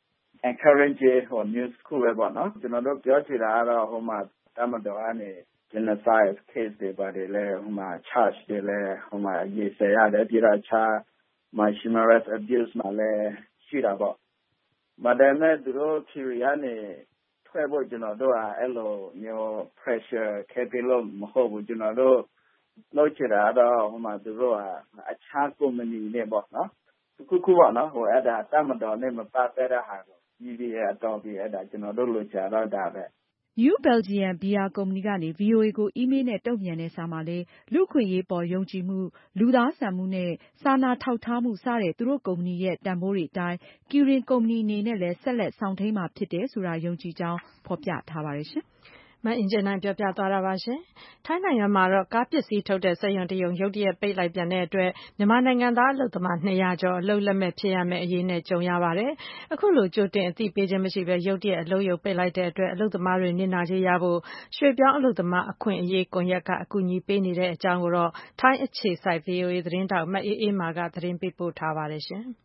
encouraging ဟို news ခုပဲပေါ့နော်ကျွန်တော်တို့ပြောချင်တာကတော့ဟိုမှာတမတော်ကနေ genocide case တွေပါတယ်လေဟိုမှာ charge တွေလည်းဟိုမှာရေးစရတယ်ပြီးတော့ချာ human rights abuse မှာလည်းရှိတာပေါ့။ဒါပေမဲ့သူတို့ Kirin ကနေထွက်ဖို့ကျွန်တော်တို့ကအဲ့လိုမျိုး pressure ခဲ့ပြီးလို့မဟုတ်ဘူးကျွန်တော်တို့လုပ်ချင်တာတော့ဟိုမှာသူတို့ကအခြား company နဲ့ပေါ့နော်ခုခုပေါ့နော်ဟိုအဲ့ဒါတမတော်နဲ့မပတ်သက်တဲ့ဟာကိုကြီးကြီးအတော်ပြီးအဲ့ဒါကျွန်တော်တို့လိုချင်တော့ဒါပဲ New Belgium ဘီယာကုမ္ပဏီကနေ ဗွီအိုအေကိုအီးမေးလ်နဲ့တုန့်ပြန်တဲ့စာမှာလည်းလူ့အခွင့်အရေးပေါ်ယုံကြည်မှု၊လူသားဆန်မှုနဲ့စာနာထောက်ထားမှုစတဲ့သူတို့ကုမ္ပဏီရဲ့တန်ဖိုးတွေအတိုင်း Kirin ကုမ္ပဏီအနေနဲ့လည်းဆက်လက်စောင့်ထိန်းမှာဖြစ်တယ်ဆိုတာယုံကြည်ကြောင်းဖေါ်ပြထားပါတယ်ရှင်။မအင်ကြင်းနိုင်ပြောပြသွားတာပါရှင်။ထိုင်းနိုင်ငံမှာတော့ကားပစ္စည်းထုတ်တဲ့စက်ရုံတရုံရုတ်တရက်ပိတ်လိုက်ပြန်တဲ့အတွက်မြန်မာနိုင်ငံသားအလုပ်သမားနှစ်ရာကျော်အလုပ်လက်မဲ့ဖြစ်ရမယ့်အရေးနဲ့ကြုံရပါတယ်။အခုလိုကြိုတင်အသိပေးခြင်းမရှိဘဲရုတ်တရက်အလုပ်ရုံပိတ်လိုက်တဲ့အတွက်အလုပ်သမားတွေနစ်နာကြေးရဖို့ရွှေ့ပြောင်းအလုပ်သမားအခွင့်အရေးကွန်ရက်ကအကူအညီပေးနေတဲ့အကြောင်းကိုတော့ထိုင်းအခြေစိုက် ဗွီအိုအေသတင်းထောက်မအေးအေးမာကသတင်းပေးပို့ထားပါတယ်ရှင်။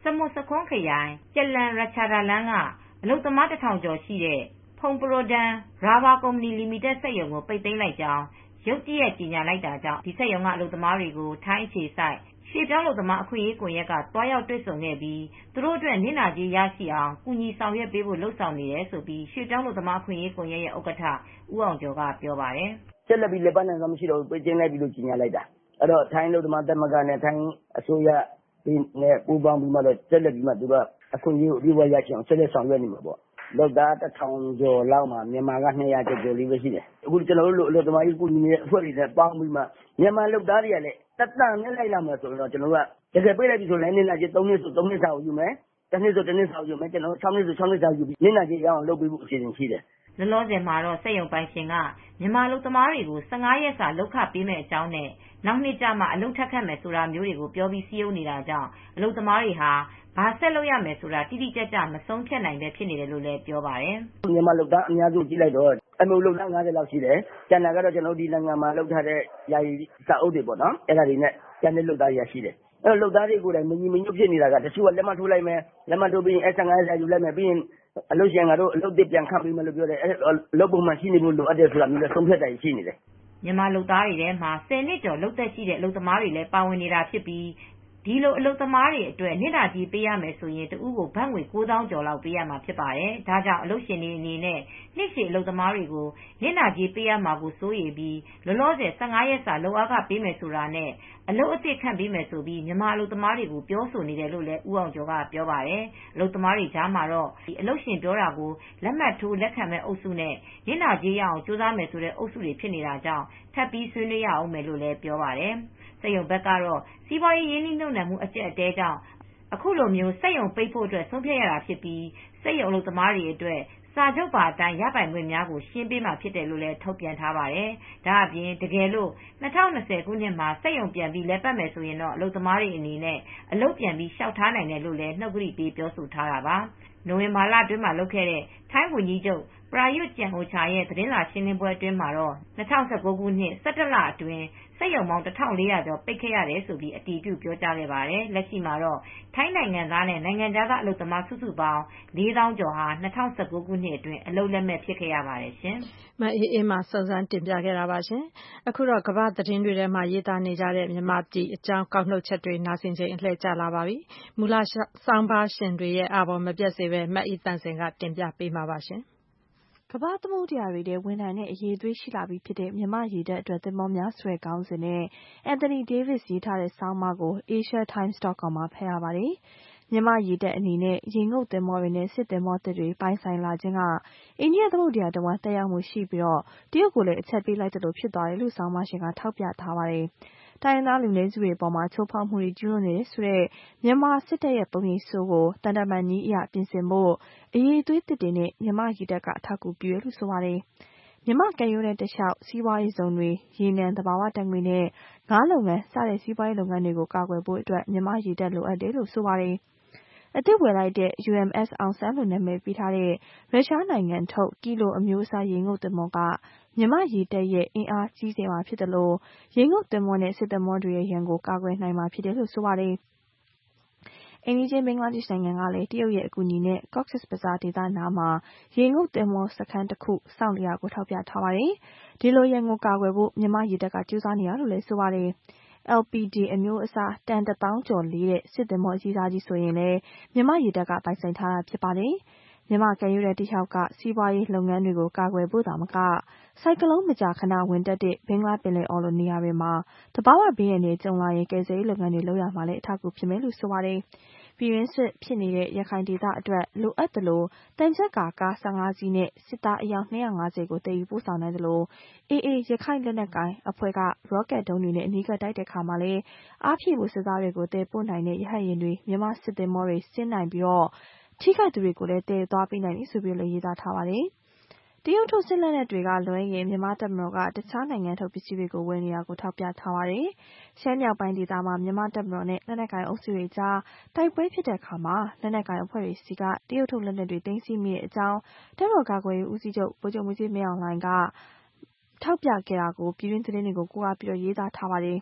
စမုစခွန်ခရိုင်ကျလန်ရချာဒါလန်ကအလုပ်သမားတစ်ထောင်ကျော်ရှိတဲ့ဖုန်ပရိုဒန်ရာဘာကုမ္ပဏီလီမိတက်စက်ရုံကိုပိတ်သိမ်းလိုက်ကြောင်းရုတ်တရက်ကြေညာလိုက်တာကြောင့်ဒီစက်ရုံကအလုပ်သမားတွေကိုထိုင်းအခြေစိုက်ရွှေပြောင်းအလုပ်သမားအခွင့်အရေးကွန်ရက်ကတွားရောက်တွေ့ဆုံခဲ့ပြီးသူတို့အတွက်နစ်နာကြေးရရှိအောင်ကူညီဆောင်ရွက်ပေးဖို့လှုံ့ဆော်နေတယ်ဆိုပြီးရွှေပြောင်းအလုပ်သမားအခွင့်အရေးကွန်ရက်ရဲ့ဥက္ကဋ္ဌဦးအောင်ကျော်ကပြောပါတယ်။ဆက်လက်ပြီးလက်ပတ်နိုင်တော့မရှိတော့ဘူးပိတ်သိမ်းလိုက်ပြီလို့ကြေညာလိုက်တာအဲ့တော့ထိုင်းအလုပ်သမားသမဂ္ဂနဲ့ထိုင်းအစိုးရနဲ့ပူးပေါင်းပြီးမှတော့ဆက်လက်ပြီးမှသူကအခွင့်အရေးကိုအပြည့်အဝရရှိအောင်ဆက်လက်ဆောင်ရွက်နေမှာပေါ့လုပ်သားတစ်ထောင်ကျော်လောက်မှာမြန်မာကနှစ်ရာကျော်ကျော်လေးပဲရှိတယ်အခုကျွန်တော်တို့အလုပ်သမားကြီးကုညီနေတဲ့အဖွဲ့တွေနဲ့ပေါင်းပြီးမှမြန်မာလုပ်သားတွေကလည်းတက်တန်နဲ့လိုက်လာမှာဆိုတော့ကျွန်တော်တို့ကတကယ်ပြေးလိုက်ပြီဆိုရင်နေလာကြီးသုံးနှစ်ဆိုသုံးနှစ်စာကိုယူမယ်တစ်နှစ်ဆိုတစ်နှစ်စာကိုယူမယ်ကျွန်တော်တို့ခြောက်နှစ်ဆိုခြောက်နှစ်စာယူပြီးနေလာကြီးရအောင်လုပ်ပေးဖို့အစီအစဉ်ရှိတယ်လောလောဆယ်မှာတော့စက်ရုံပိုင်ရှင်ကမြန်မာလုပ်သမားတွေကို၁၅ရက်စာလုပ်ခပေးမယ့်အကြောင်းနဲ့နောက်နှစ်ကျမှအလုပ်ထပ်ခတ်မယ်ဆိုတာမျိုးတွေကိုပြောပြီးစီးရုံးနေတာကြောင့်အလုပ်သမားတွေဟာဘာဆက်လုပ်ရမယ်ဆိုတာတိတိကျကျမဆုံးဖြတ်နိုင်ပဲဖြစ်နေတယ်လို့လည်းပြောပါတယ်။မြန်မာလုပ်သားအများစုကြည့်လိုက်တော့အမှုလုပ်သား၅၀လောက်ရှိတယ်။ကျန်တာကတော့ကျွန်တော်ဒီနိုင်ငံမှာလုပ်ထားတဲ့ယာယီစာအုပ်တွေပေါ့နော်။အဲ့ဒါတွေနဲ့ကျန်တဲ့လုပ်သားတွေရှိတယ်။အဲ့တော့လုပ်သားတွေကိုယ်တိုင်မညီမညွတ်ဖြစ်နေတာကတချို့ကလက်မှတ်ထိုးလိုက်မယ်လက်မှတ်ထိုးပြီးရင် S ၅ရာယူလိုက်မယ်ပြီးရင်အလုပ်ရှင်ကတော့အလုပ်တစ်ပြန်ခတ်ပြီးမှလို့ပြောတယ်။အဲ့အလုပ်ပုံမှန်ရှိနေဖို့လိုအပ်တယ်ဆိုတာမျိုးလည်းဆုံးဖြတ်တာရှိနေတယ်။မြန်မာလုပ်သားတွေထဲမှာဆယ်နှစ်ကျော်လုပ်သက်ရှိတဲ့အလုပ်သမားတွေလည်းပါဝင်နေတာဖြစ်ပြီးဒီလိုအလုပ်သမားတွေအတွက်နစ်နာကြေးပေးရမယ်ဆိုရင်တဦးကိုဘတ်ငွေကိုးသောင်းကျော်လောက်ပေးရမှာဖြစ်ပါတယ်။ဒါကြောင့်အလုပ်ရှင်တွေအနေနဲ့နှစ်ရှည်အလုပ်သမားတွေကိုနစ်နာကြေးပေးရမှာကိုစိုးရိမ်ပြီးလောလောဆယ်၁၅ရက်စာလုပ်အားခပေးမယ်ဆိုတာနဲ့အလုပ်အသစ်ခန့်ပေးမယ်ဆိုပြီးမြန်မာအလုပ်သမားတွေကိုပြောဆိုနေတယ်လို့လည်းဦးအောင်ကျော်ကပြောပါတယ်။အလုပ်သမားတွေကြားမှာတော့ဒီအလုပ်ရှင်ပြောတာကိုလက်မှတ်ထိုးလက်ခံမဲ့အုပ်စုနဲ့နစ်နာကြေးရအောင်ကြိုးစားမယ်ဆိုတဲ့အုပ်စုတွေဖြစ်နေတာကြောင့်ထပ်ပြီးဆွေးနွေးရအောင်မယ်လို့လည်းပြောပါတယ်။စက်ရုံဘက်ကတော့စီးပွားရေးရင်းနှီးမြှုပ်နှံမှုအကျပ်အတည်းကြောင့်အခုလိုမျိုးစက်ရုံပိတ်ဖို့အတွက်ဆုံးဖြတ်ရတာဖြစ်ပြီးစက်ရုံအလုပ်သမားတွေအတွက်စာချုပ်ပါအတိုင်းရပိုင်ခွင့်များကိုရှင်းပေးမှာဖြစ်တယ်လို့လည်းထုတ်ပြန်ထားပါတယ်။ဒါအပြင်တကယ်လို့၂၀၂၀ခုနှစ်မှာစက်ရုံပြန်ပြီးလဲပတ်မယ်ဆိုရင်တော့အလုပ်သမားတွေအနေနဲ့အလုပ်ပြန်ပြီးလျှောက်ထားနိုင်တယ်လို့လည်းနှုတ်ကတိပေးပြောဆိုထားတာပါ။နိုဝင်ဘာလအတွင်းမှာလုပ်ခဲ့တဲ့ထိုင်းဝန်ကြီးချုပ်ပရာယွတ်ကျန်အိုချာရဲ့သတင်းစာရှင်းလင်းပွဲအတွင်းမှာတော့၂၀၁၉ခုနှစ်၁၁လအတွင်းစက်ရုံပေါင်းတစ်ထောင်လေးရာကျော်ပိတ်ခဲ့ရတယ်ဆိုပြီးအတည်ပြုပြောကြားခဲ့ပါတယ်။လက်ရှိမှာတော့ထိုင်းနိုင်ငံသားနဲ့နိုင်ငံခြားသားအလုပ်သမားစုစုပေါင်းလေးသောင်းကျော်ဟာ၂၀၁၉ခုနှစ်အတွင်းအလုပ်လက်မဲ့ဖြစ်ခဲ့ရပါတယ်ရှင်။မအေးအေးမှစုံစမ်းတင်ပြခဲ့တာပါရှင်။အခုတော့ကမ္ဘာသတင်းတွေထဲမှာရေးသားနေကြတဲ့မြန်မာပြည်အကြောင်းကောက်နှုတ်ချက်တွေနားဆင်ချိန်အလှည့်ကျလာပါပြီ။မူလစောင်းပါရှင်တွေရဲ့အာဘော်မပြတ်စေပဲမအေးတန့်စင်ကတင်ပြပေးမှာပါရှင်။ကမ္ဘာသမုဒ္ဒရာတွေထဲဝင်နိုင်တဲ့အရေးသွေးရှိလာပြီဖြစ်တဲ့မြန်မာရေတပ်အတွက်သင်္ဘောများဆွဲခေါင်းစဉ်နဲ့ Anthony Davis ရေးထားတဲ့ဆောင်းပါးကို asia times dot com မှာဖတ်ရပါတယ်။မြန်မာရေတပ်အနေနဲ့ရေငုပ်သင်္ဘောတွေနဲ့စစ်သင်္ဘောသစ်တွေပိုင်ဆိုင်လာခြင်းကအိန္ဒိယသမုဒ္ဒရာတဝန်းတက်ရောက်မှုရှိပြီးတော့တရုတ်ကိုလည်းအချက်ပေးလိုက်သလိုဖြစ်သွားတယ်လို့ဆောင်းပါးရှင်ကထောက်ပြထားပါတယ်။တိုင်းရင်းသားလူနည်းစုတွေအပေါ်မှာချိုးဖောက်မှုတွေကျူးလွန်နေတယ်ဆိုတဲ့မြန်မာစစ်တပ်ရဲ့ပုံရိပ်ဆိုးကိုတန်တမန်ကြီးအရပြင်ဆင်ဖို့အရေးသွေးတစ်တွေနဲ့မြန်မာရေတပ်ကအထောက်အကူပြုရလို့ဆိုပါတယ်။မြန်မာကံရိုးနဲ့တခြားစီးပွားရေးဇုံတွေရေနံသဘာဝဓာတ်ငွေနဲ့ငါးလုပ်ငန်းစတဲ့စီးပွားရေးလုပ်ငန်းတွေကိုကာကွယ်ဖို့အတွက်မြန်မာရေတပ်လိုအပ်တယ်လို့ဆိုပါတယ်။အသစ်ဝယ်လိုက်တဲ့ U M S အောင်ဆန်းလို့နာမည်ပေးထားတဲ့ရုရှားနိုင်ငံထုတ်ကီလိုအမျိုးအစားရေငုပ်သင်္ဘောကမြန်မာရေတပ်ရဲ့အင်အားကြီးစေမှာဖြစ်တယ်လို့ရေငုပ်သင်္ဘောနဲ့စစ်သင်္ဘောတွေရဲ့ရန်ကိုကာကွယ်နိုင်မှာဖြစ်တယ်လို့ဆိုပါတယ်။အိန္ဒိယဘင်္ဂလားဒေ့ရှ်နိုင်ငံကလည်းတရုတ်ရဲ့အကူအညီနဲ့ Cox's Bazar ဒေသနားမှာရေငုပ်သင်္ဘောစခန်းတစ်ခုစောင့်နေတာကိုထောက်ပြထားပါတယ်။ဒီလိုရန်ကိုကာကွယ်ဖို့မြန်မာရေတပ်ကကြိုးစားနေတာလို့လည်းဆိုပါတယ်။ L P D အမျိုးအစားတန်တစ်သောင်းကျော်လေးတဲ့စစ်သင်္ဘောအကြီးစားကြီးဆိုရင်လည်းမြန်မာရေတပ်ကပိုင်ဆိုင်ထားတာဖြစ်ပါတယ်။မြန်မာကံရိုးတဲ့တလျှောက်ကစီးပွားရေးလုပ်ငန်းတွေကိုကာကွယ်ဖို့သာမကစိုက်ကလုံးမကြာခဏဝင်တက်တဲ့ဘင်္ဂလားပင်လယ်အော်လိုနေရာတွေမှာတဘာဝဘေးရန်တွေကြုံလာရင်ကယ်ဆယ်ရေးလုပ်ငန်းတွေလုပ်ရမှာလည်းအထောက်အကူဖြစ်မယ်လို့ဆိုပါတယ်။ပြည်တွင်းစစ်ဖြစ်နေတဲ့ရခိုင်ဒေသအတွက်လိုအပ်သလိုတန်ချက်ကာကား၁၅စီးနဲ့စစ်သားအယောက်၂၅၀ကိုတည်ယူပို့ဆောင်နိုင်သလို A A ရခိုင်လက်နက်ကိုင်အဖွဲ့ကရော့ကက်ဒုံးတွေနဲ့အနီးကပ်တိုက်တဲ့ခါမှာလည်းအားဖြည့်ဖို့စစ်သားတွေကိုတည်ပို့နိုင်တဲ့ရဟတ်ယာဉ်တွေမြန်မာစစ်သင်္ဘောတွေဆင်းနိုင်ပြီးတော့ထိခိုက်သူတွေကိုလည်းတည်သွားပေးနိုင်တယ်ဆိုပြီးလည်းရေးသားထားပါတယ်။တရုတ်ထုတ်စစ်လက်နက်တွေကလွဲရင်မြန်မာတပ်မတော်ကတခြားနိုင်ငံထုတ်ပစ္စည်းတွေကိုဝယ်နေတာကိုထောက်ပြထားပါတယ်။ရှမ်းမြောက်ပိုင်းဒေသမှာမြန်မာတပ်မတော်နဲ့လက်နက်ကိုင်အုပ်စုတွေကြားတိုက်ပွဲဖြစ်တဲ့အခါမှာလက်နက်ကိုင်အဖွဲ့တွေစီကတရုတ်ထုတ်လက်နက်တွေသိမ်းဆည်းမိတဲ့အကြောင်းတပ်မတော်ကာကွယ်ရေးဦးစီးချုပ်ဗိုလ်ချုပ်မှူးကြီးမင်းအောင်လှိုင်ကထောက်ပြခဲ့တာကိုပြည်တွင်းသတင်းတွေကိုကိုးကားပြီးရေးသားထားပါတယ်။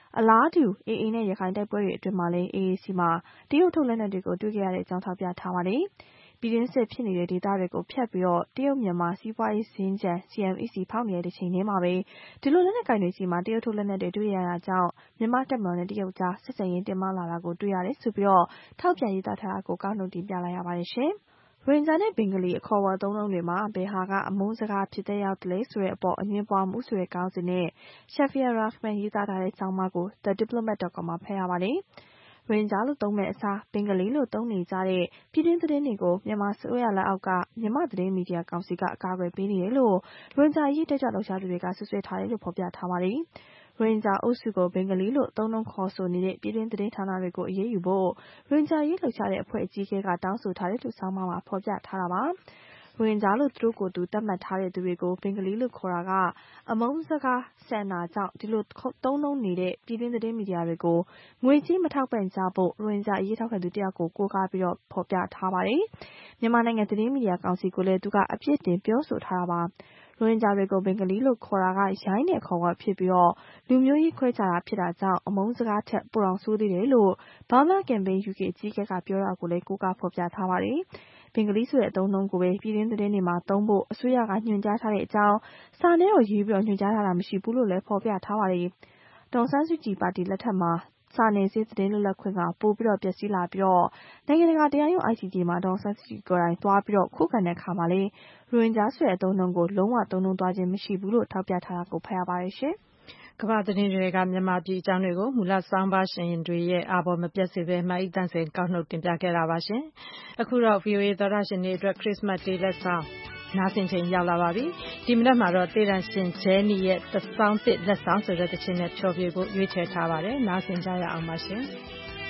အလားတူ အေအေ နဲ့ ရခိုင်တိုက်ပွဲတွေအတွင်းမှာလည်း အေအေ ဆီမှာ တရုတ်ထုတ်လက်နက်တွေကိုတွေ့ခဲ့ရတဲ့အကြောင်းထောက်ပြထားပါတယ်။ ပြည်တွင်းစစ်ဖြစ်နေတဲ့ဒေသတွေကိုဖြတ်ပြီး တရုတ်-မြန်မာစီးပွားရေးစင်္ကြန် စီ အမ် အီ စီ ဖောက်နေတဲ့တချိန်တည်းမှာပဲ ဒီလိုလက်နက်ကိုင်တွေဆီမှာ တရုတ်ထုတ်လက်နက်တွေတွေ့ရတာကြောင့် မြန်မာ့တပ်မတော်နဲ့တရုတ်ကြား ဆက်ဆံရေးတင်းမာလာတာကိုတွေ့ရတယ်ဆိုပြီး ထောက်ပြရေးသားထားတာကို ကောက်နှုတ်တင်ပြလိုက်ရပါတယ်ရှင်။ ရိုဟင်ဂျာနဲ့ဘင်္ဂလီအခေါ်အဝေါ်အသုံးအနှုန်းတွေမှာ ဘယ်ဟာကအမုန်းစကားအဖြစ်သက်ရောက်သလဲဆိုတဲ့အပေါ်အငြင်းပွားမှုဆိုတဲ့ခေါင်းစဉ်နဲ့ Shafia Rahman ရေးသားထားတဲ့ဆောင်းပါးကို the diplomat dot com မှာဖတ်ရပါတယ်။ ရိုဟင်ဂျာလို့သုံးမယ့်အစားဘင်္ဂလီလို့သုံးနေကြတဲ့ပြည်တွင်းသတင်းတွေကို မြန်မာအစိုးရလက်အောက်က မြန်မာသတင်းမီဒီယာကောင်စီက အကာအကွယ်ပေးနေတယ်လို့ ရိုဟင်ဂျာအရေးတက်ကြွလှုပ်ရှားသူတွေက စွပ်စွဲထားတယ်လို့ ဖော်ပြထားပါတယ်။ ရိုဟင်ဂျာအုပ်စုကိုဘင်္ဂလီလို့သုံးနှုန်းခေါ်ဆိုနေတဲ့ပြည်တွင်းသတင်းဌာနတွေကိုအရေးယူဖို့ ရိုဟင်ဂျာအရေးလှုပ်ရှားတဲ့အဖွဲ့အကြီးအကဲကတောင်းဆိုထားတယ်လို့ဆောင်းပါးမှာဖော်ပြထားတာပါ။ ရိုဟင်ဂျာလို့သူတို့ကိုယ်သူသတ်မှတ်ထားတဲ့သူတွေကို ဘင်္ဂလီလို့ခေါ်တာက အမုန်းစကားဆန်တာကြောင့် ဒီလိုသုံးနှုန်းနေတဲ့ပြည်တွင်းသတင်းမီဒီယာတွေကို ငွေကြေးမထောက်ပံ့ကြဖို့ ရိုဟင်ဂျာအရေးထောက်ခံသူတယောက်ကို ကိုးကားပြီးဖော်ပြထားပါတယ်။ မြန်မာနိုင်ငံသတင်းမီဒီယာကောင်စီကိုလည်း သူကအပြစ်တင်ပြောဆိုထားတာပါ။ ရိုဟင်ဂျာတွေကိုဘင်္ဂလီလို့ခေါ်တာက ရိုင်းတဲ့အခေါ်အဝေါ်ဖြစ်ပြီး လူမျိုးရေးခွဲခြားတာဖြစ်တာကြောင့် အမုန်းစကားထက်ပိုတောင်ဆိုးသေးတယ်လို့ Burma Campaign ယူကေ အကြီးအကဲကပြောတာကိုလည်း ကိုးကားဖော်ပြထားပါတယ်။ ဘင်္ဂလီဆိုတဲ့အသုံးအနှုန်းကိုပဲ ပြည်တွင်းသတင်းတွေမှာသုံးဖို့ အစိုးရကညွှန်ကြားထားတဲ့အကြောင်း စာနဲ့တော့ရေးပြီးညွှန်ကြားထားတာမရှိဘူးလို့လည်းဖော်ပြထားပါတယ်။ ဒေါ်အောင်ဆန်းစုကြည်ပါတီလက်ထက်မှာ စာနယ်ဇင်းသတင်းလွတ်လပ်ခွင့်က ပိုပြီးပျက်စီးလာပြီး နိုင်ငံတကာတရားရုံး အိုင် စီ ဂျေ မှာ ဒေါ်အောင်ဆန်းစုကြည်ကိုယ်တိုင်သွားပြီးခုခံတဲ့အခါမှာလည်း ရိုဟင်ဂျာဆိုတဲ့အသုံးအနှုန်းကို လုံးဝသုံးနှုန်းသွားခြင်းမရှိဘူးလို့ ထောက်ပြထားတာကိုဖတ်ရပါတယ်ရှင်။ကမ္ဘာသတင်းတွေထဲကမြန်မာပြည်အကြောင်းတွေကို မူလဆောင်းပါးရှင်တွေရဲ့အာဘော်မပြတ်စေဘဲ မအိသန့်စင်ကောက်နှုတ်တင်ပြခဲ့တာပါရှင်။ အခုတော့ ဗွီအိုအေသောတရှင်တွေအတွက် ခရစ်စမတ်ဒေးလက်ဆောင်နားဆင်ချိန်ရောက်လာပါပြီ။ ဒီမနက်မှာတော့တေးသံရှင် Jenny ရဲ့တစောင်းသစ်လက်ဆောင်ဆိုတဲ့သီချင်းနဲ့ဖျော်ဖြေဖို့ရွေးချယ်ထားပါတယ်။ နားဆင်ကြရအောင်ပါရှင်။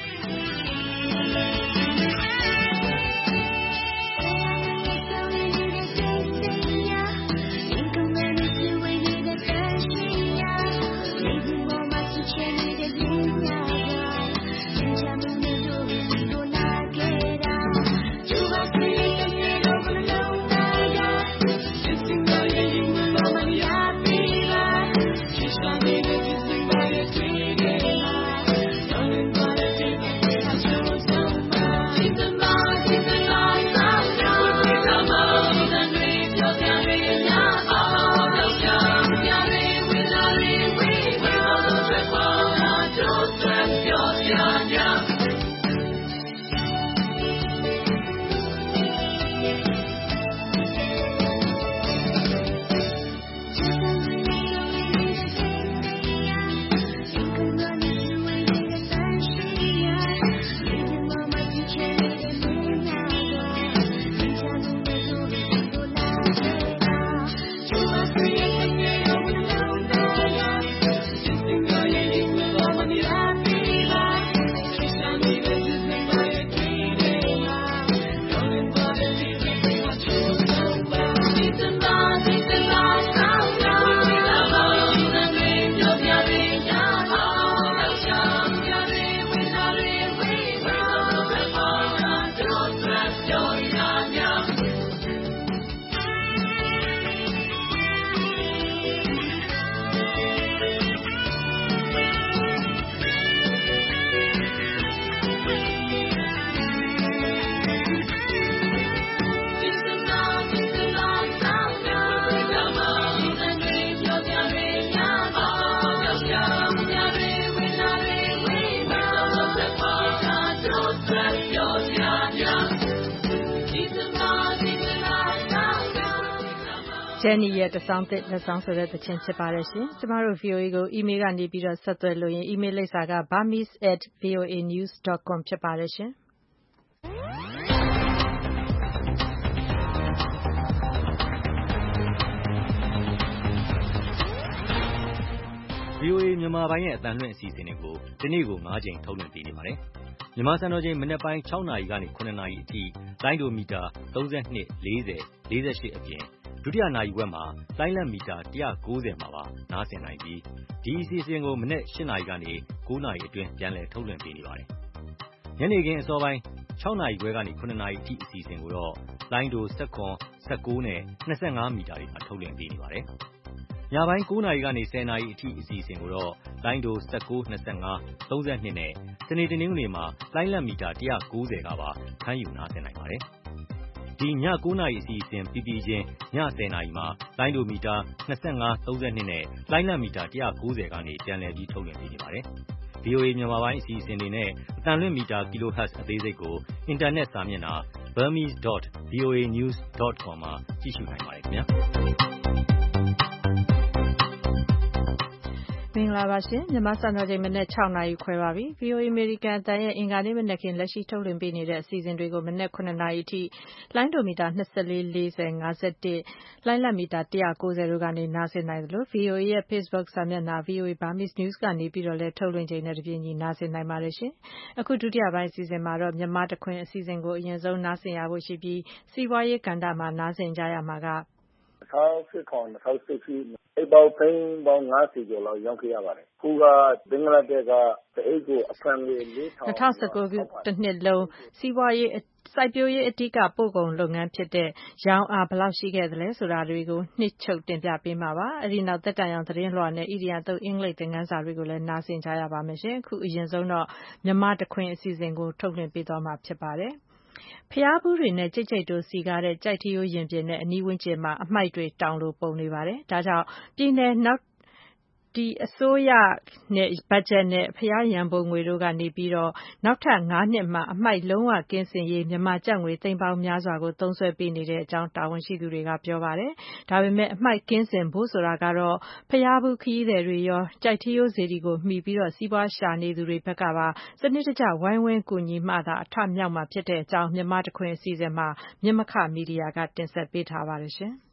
Jenny ရဲ့တစောင်းသစ်လက်ဆောင်ဆိုတဲ့သီချင်းဖြစ်ပါတယ်ရှင်။ကျမတို့ ဗွီအိုအေကိုအီးမေးလ်ကနေပြီးတော့ဆက်သွယ်လို့ရင်အီးမေးလ်လိပ်စာက burmese at voanews dot com ဖြစ်ပါတယ်ရှင်။ဗွီအိုအေမြန်မာပိုင်းရဲ့အသံလွှင့်အစီအစဉ်တွေကိုဒီနေ့ကို၅ကြိမ်ထုတ်လွှင့်ပေးနေပါတယ်။မြန်မာစံတော်ချိန်မနက်ပိုင်း၆နာရီကနေ၇နာရီအထိလိုင်းဒိုမီတာ၃၂ ၄၀ ၄၈အပြင်ဒုတိယနာရီဝက်မှာလိုင်းလတ်မီတာ၁၉၀မှာပါနားဆင်နိုင်ပြီးဒီအစီအစဉ်ကိုမနက်၈နာရီကနေ၉နာရီအတွင်းပြန်လည်ထုတ်လွှင့်ပေးနေပါတယ်။ညနေခင်းအစောပိုင်း၆နာရီခွဲကနေ၇နာရီအထိအစီအစဉ်ကိုတော့လိုင်းဒို၁၇ ၁၉နဲ့၂၅မီတာတွေမှာထုတ်လွှင့်ပေးနေပါတယ်။ညပိုင်း၉နာရီကနေ၁၀နာရီအထိအစီအစဉ်ကိုတော့လိုင်းဒို၁၉ ၂၅ ၃၂နဲ့ စနေတနင်္ဂနွေမှာလိုင်းလတ်မီတာ၁၉၀ကပါဖမ်းယူနားဆင်နိုင်ပါတယ်။ဒီည၉နာရီအစီအစဉ်ပြီးပြီးချင်းည၁၀နာရီမှာလိုင်းဒိုမီတာ၂၅ ၃၂နဲ့လိုင်းလတ်မီတာ၁၉၀ကနေပြန်လည်ပြီးထုတ်လွှင့်ပေးနေပါတယ်။ဗီအိုအေ မြန်မာပိုင်းအစီအစဉ်တွေနဲ့အသံလွှင့်မီတာ Kilohertz အသေးစိတ်ကိုအင်တာနက်စာမျက်နှာ burmese dot v o a news dot com မှာကြည့်ရှုနိုင်ပါတယ်ခင်ဗျာ။မင်္ဂလာပါရှင်မြန်မာစံတော်ချိန်မနက်၆နာရီခွဲပါပြီ ဗီအိုအေ အမေရိကန်အသံရဲ့အင်္ဂါနေ့မနက်ခင်းလက်ရှိထုတ်လွှင့်ပေးနေတဲ့အစီအစဉ်တွေကိုမနက်၇နာရီအထိလိုင်းဒိုမီတာ၂၄ ၄၀ ၅၁လိုင်းလတ်မီတာ၁၉၀တို့ကနေနားဆင်နိုင်သလို ဗီအိုအေရဲ့ Facebook စာမျက်နှာ ဗီအိုအေ Burmese News ကနေပြီးတော့လည်းထုတ်လွှင့်ချိန်နဲ့တပြေးညီနားဆင်နိုင်ပါတယ်ရှင်အခုဒုတိယပိုင်းအစီအစဉ်မှာတော့မြန်မာတခွင်အစီအစဉ်ကိုအရင်ဆုံးနားဆင်ရဖို့ရှိပြီးစီးပွားရေးကဏ္ဍမှာနားဆင်ကြရမှာက၂၀၁၇ ၂၀၁၈အိတ်ပေါင်းဖိန်းပေါင်း၅၀ကျော်လောက်ရောင်းခဲ့ရပါတယ်။ခုကဘင်္ဂလားဒေ့ရှ်ကတအိတ်ကိုအဖန်လေး၄ထောင်၂၀၁၉ခုတစ်နှစ်လုံးစီးပွားရေးစိုက်ပျိုးရေးအဓိကပို့ကုန်လုပ်ငန်းဖြစ်တဲ့ရောင်းအားဘယ်လောက်ရှိခဲ့သလဲဆိုတာတွေကိုနှစ်ချုပ်တင်ပြပေးမှာပါ။အဲဒီနောက်သက်တမ်းရောင်သတင်းလွှာနဲ့ဣဒီယံသုတ်အင်္ဂလိပ်သင်ခန်းစာတွေကိုလည်းနားဆင်ကြရပါမယ်ရှင်။အခုအရင်ဆုံးတော့မြန်မာတခွင်အစီအစဉ်ကိုထုတ်လွှင့်ပေးသွားမှာဖြစ်ပါတယ်။ဖျားဘူးတွေနဲ့ကြိတ်ကြိတ်တိုးစီကားတဲ့ကြိုက်ထီးရိုးရင်ပြင်နဲ့အနီးဝန်းကျင်မှာအမှိုက်တွေတောင်လိုပုံနေပါတယ်။ဒါကြောင့်ပြည်နယ်နောက်ဒီအစိုးရနဲ့ဘတ်ဂျက်နဲ့ဖျားရန်ပုံငွေတို့ကနေပြီးတော့နောက်ထပ်၅နှစ်မှာအမှိုက်လုံးဝကင်းစင်ရေးမြန်မာကျပ်ငွေသိန်းပေါင်းများစွာကိုသုံးစွဲပေးနေတဲ့အကြောင်းတာဝန်ရှိသူတွေကပြောပါတယ်။ဒါပေမဲ့အမှိုက်ကင်းစင်ဖို့ဆိုတာကတော့ဖျားဘူးခရီးသည်တွေရောကြိုက်ထီးရိုးစေတီကိုမှီပြီးတော့စီးပွားရှာနေသူတွေဘက်ကပါစနစ်တကျဝိုင်းဝန်းကူညီမှသာအထမြောက်မှာဖြစ်တဲ့အကြောင်းမြန်မာတခွင်အစီအစဉ်မှာမြမခမီဒီယာကတင်ဆက်ပေးထားပါတယ်ရှင်။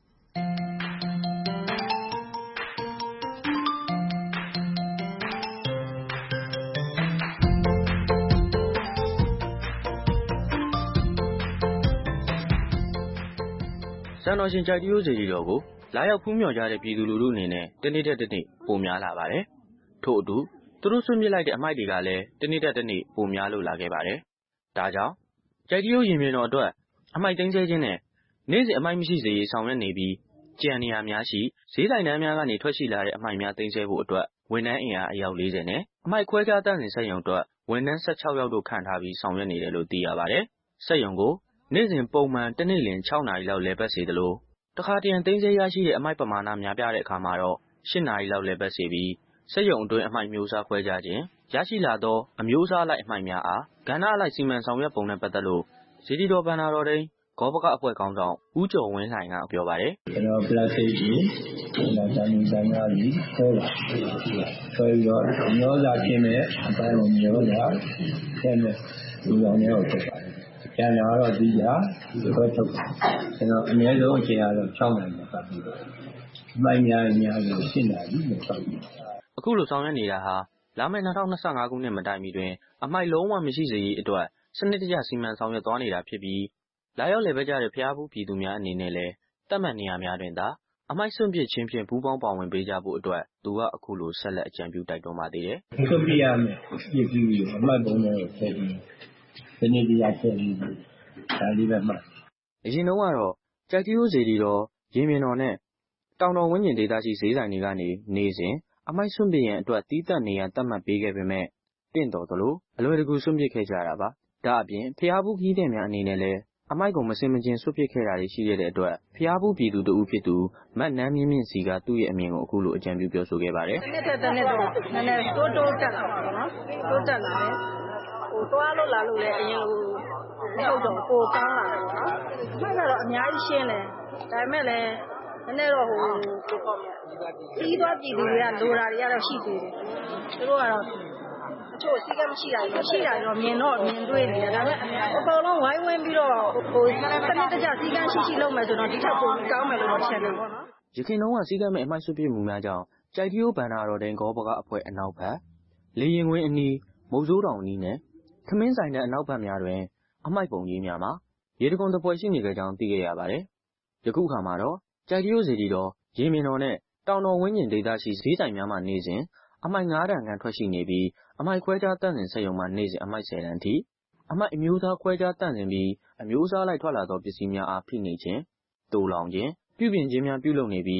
စံတော်ရှင်ကြိုက်တရိုးစေတီတော်ကိုလာရောက်ဖူးမြော်ကြတဲ့ပြည်သူလူထုအနေနဲ့တနေ့တက်တနေ့ပိုများလာပါတယ်။ထို့အတူသူတို့ဆွန့်ပစ်လိုက်တဲ့အမိုက်တွေကလည်းတနေ့တက်တနေ့ပိုများလို့လာခဲ့ပါတယ်။ဒါကြောင့်ကြိုက်တရိုးရင်ပြင်တော်အတွက်အမိုက်သိမ်းဆည်းခြင်းနဲ့နေ့စဉ်အမိုက်မရှိစေရေးဆောင်ရွက်နေပြီးကြံနေရများရှိဈေးဆိုင်တန်းများကနေထွက်ရှိလာတဲ့အမိုက်များသိမ်းဆည်းဖို့အတွက်ဝန်ထမ်းအင်အားအယောက်၄၀နဲ့အမိုက်ခွဲခြားတန့်စင်စက်ရုံအတွက်ဝန်ထမ်း၁၆ယောက်တို့ခန့်ထားပြီးဆောင်ရွက်နေတယ်လို့သိရပါတယ်။စက်ရုံကိုနေ့စဉ်ပုံမှန်တနေ့လင်၆နာရီလောက်လည်ပတ်စေသလိုတခါတရံသိမ်းဆည်းရရှိတဲ့အမိုက်ပမာဏများပြတဲ့အခါမှာတော့၈နာရီလောက်လည်ပတ်စေပြီးစက်ရုံအတွင်းအမိုက်မျိုးစားခွဲခြားခြင်းရရှိလာသောအမျိုးအစားလိုက်အမိုက်များအားကဏ္ဍအလိုက်စီမံဆောင်ရွက်ပုံနဲ့ပတ်သက်လို့စေတီတော်ဘဏ္ဍာတော်တိန်ဂောပကအဖွဲ့ခေါင်းဆောင်ဦးကျော်ဝင်းလှိုင်ကပြောပါတယ်။ကျွန်တော်ပလတ်စတစ်ကြီးဒါတန်တန်များကြီးခေါ်လာဆိုတော့မျောစာပြင်းမဲ့အပိုင်းကိုမျောစာဆဲမဲ့လူအောင်တွေကိုထုတ်ပါတယ်။ကျန်တာတော့ဒီကခွဲထုတ်တယ်။ကျွန်တော်အနည်းဆုံးအချိန်ကတော့၆နာရီပတ်ပြီးတော့မိုင်းများများလို့၈နာရီလို့ပတ်ပြီးအခုလိုဆောင်ရွက်နေတာဟာလာမယ့်၂၀၂၅ခုနှစ်မတိုင်မီတွင်အမိုက်လုံးဝမရှိစေရေးအတွက်စနစ်တကျစီမံဆောင်ရွက်သွားနေတာဖြစ်ပြီးလာရောက်လည်ပတ်ကြတဲ့ဖျားဘူးပြည်သူများအနေနဲ့လည်းတတ်မှတ်နေရာများတွင်သာအမိုက်စွန့်ပစ်ခြင်းဖြင့်ပူးပေါင်းပါဝင်ပေးကြဖို့အတွက်သူကအခုလိုဆက်လက်အကြံပြုတိုက်တွန်းပါသေးတယ်။စွန့်ပစ်ရမယ်ပြည်သူတွေအမိုက်ပုံနဲ့ဆက်ပြီးဒီနေ့ဒီရက်ဆက်ပြီးဒါလေးပဲမှတ်အရင်တော့ကတော့ကြိုက်တီးရိုးစေတီတော်ရင်ပြင်တော်နဲ့တောင်တော်ဝင်းကျင်ဒေသရှိဈေးဆိုင်တွေကနေနေစဉ်အမိုက်စွန့်ပစ်ရန်အတွက်တီးသက်နေရန်သတ်မှတ်ပေးခဲ့ပေမဲ့တင့်တော်သလိုအလွယ်တကူစွန့်ပစ်ခဲ့ကြတာပါ။ဒါအပြင်ဖျားဘူးခီးတဲ့များအနေနဲ့လည်းအမိုက်ကိုမစင်မကျင်စွန့်ပစ်ခဲ့တာတွေရှိခဲ့တဲ့အတွက်ဖျားဘူးပြည်သူတဦးဖြစ်သူမတ်နန်းမြင့်မြင့်စီကသူ့ရဲ့အမြင်ကိုအခုလိုအကြံပြုပြောဆိုခဲ့ပါတယ်။တစ်နှစ်တစ်နှစ်တော့နည်းနည်းတိုးတိုးတက်လာပါတော့နော်။တိုးတက်လာတယ်။ဟိုသွားလို့လာလို့လည်းအရင်လိုမဟုတ်တော့ပိုကောင်းလာတယ်ပေါ့နော်။ဒီကတော့အများကြီးရှင်းတယ်။ဒါပေမဲ့လည်းနည်းနည်းတော့ဟိုကိုပေါ့မြတ်ပြီးသွားပြည်သူတွေကလိုတာတွေကတော့ရှိသေးတယ်။သူတို့ကတော့အချို့စီးကမရှိတာရောရှိတာရောမြင်တော့မြင်တွေ့နေတယ်ဒါပေမဲ့အကုန်လုံးဝိုင်းဝန်းပြီးတော့ဟိုစနစ်တကျစီးကရှိရှိလုပ်မယ်ဆိုတော့ဒီထက်ပိုကောင်းမယ်လို့ထင်တယ်ပေါ့နော်။ယခင်တုန်းကစီးကမဲ့အမိုက်စွန့်ပစ်မှုများကြောင့်ကြိုက်တီးရိုးဘဏ္ဍာတော်တိန်ဂောပကအဖွဲ့အနောက်ဘက်လေရင်ကွင်းအနီးမုတ်ဆိုးတောင်အနီးနဲ့ခမင်းဆိုင်တဲ့အနောက်ဘက်များတွင်အမိုက်ပုံကြီးများမှာရေတံခွန်တစ်ပွဲရှိနေကြကြောင်းသိခဲ့ရပါတယ်။ယခုအခါမှာတော့ကြိုက်တီးရိုးစေတီတော်ရင်ပြင်တော်နဲ့တောင်တော်ဝင်းကျင်ဒေသရှိဈေးဆိုင်များမှာနေစဉ်အမိုက်၅တန်ခန့်ထွက်ရှိနေပြီးအမိုက်ခွဲခြားတန့်စင်စက်ရုံမှာနေစဉ်အမိုက်၁၀တန်ထိအမိုက်အမျိုးသားခွဲခြားတန့်စင်ပြီးအမျိုးအစားလိုက်ထွက်လာသောပစ္စည်းများအားဖိနှိပ်ခြင်း၊တိုးလောင်ခြင်း၊ပြုပြင်ခြင်းများပြုလုပ်နေပြီး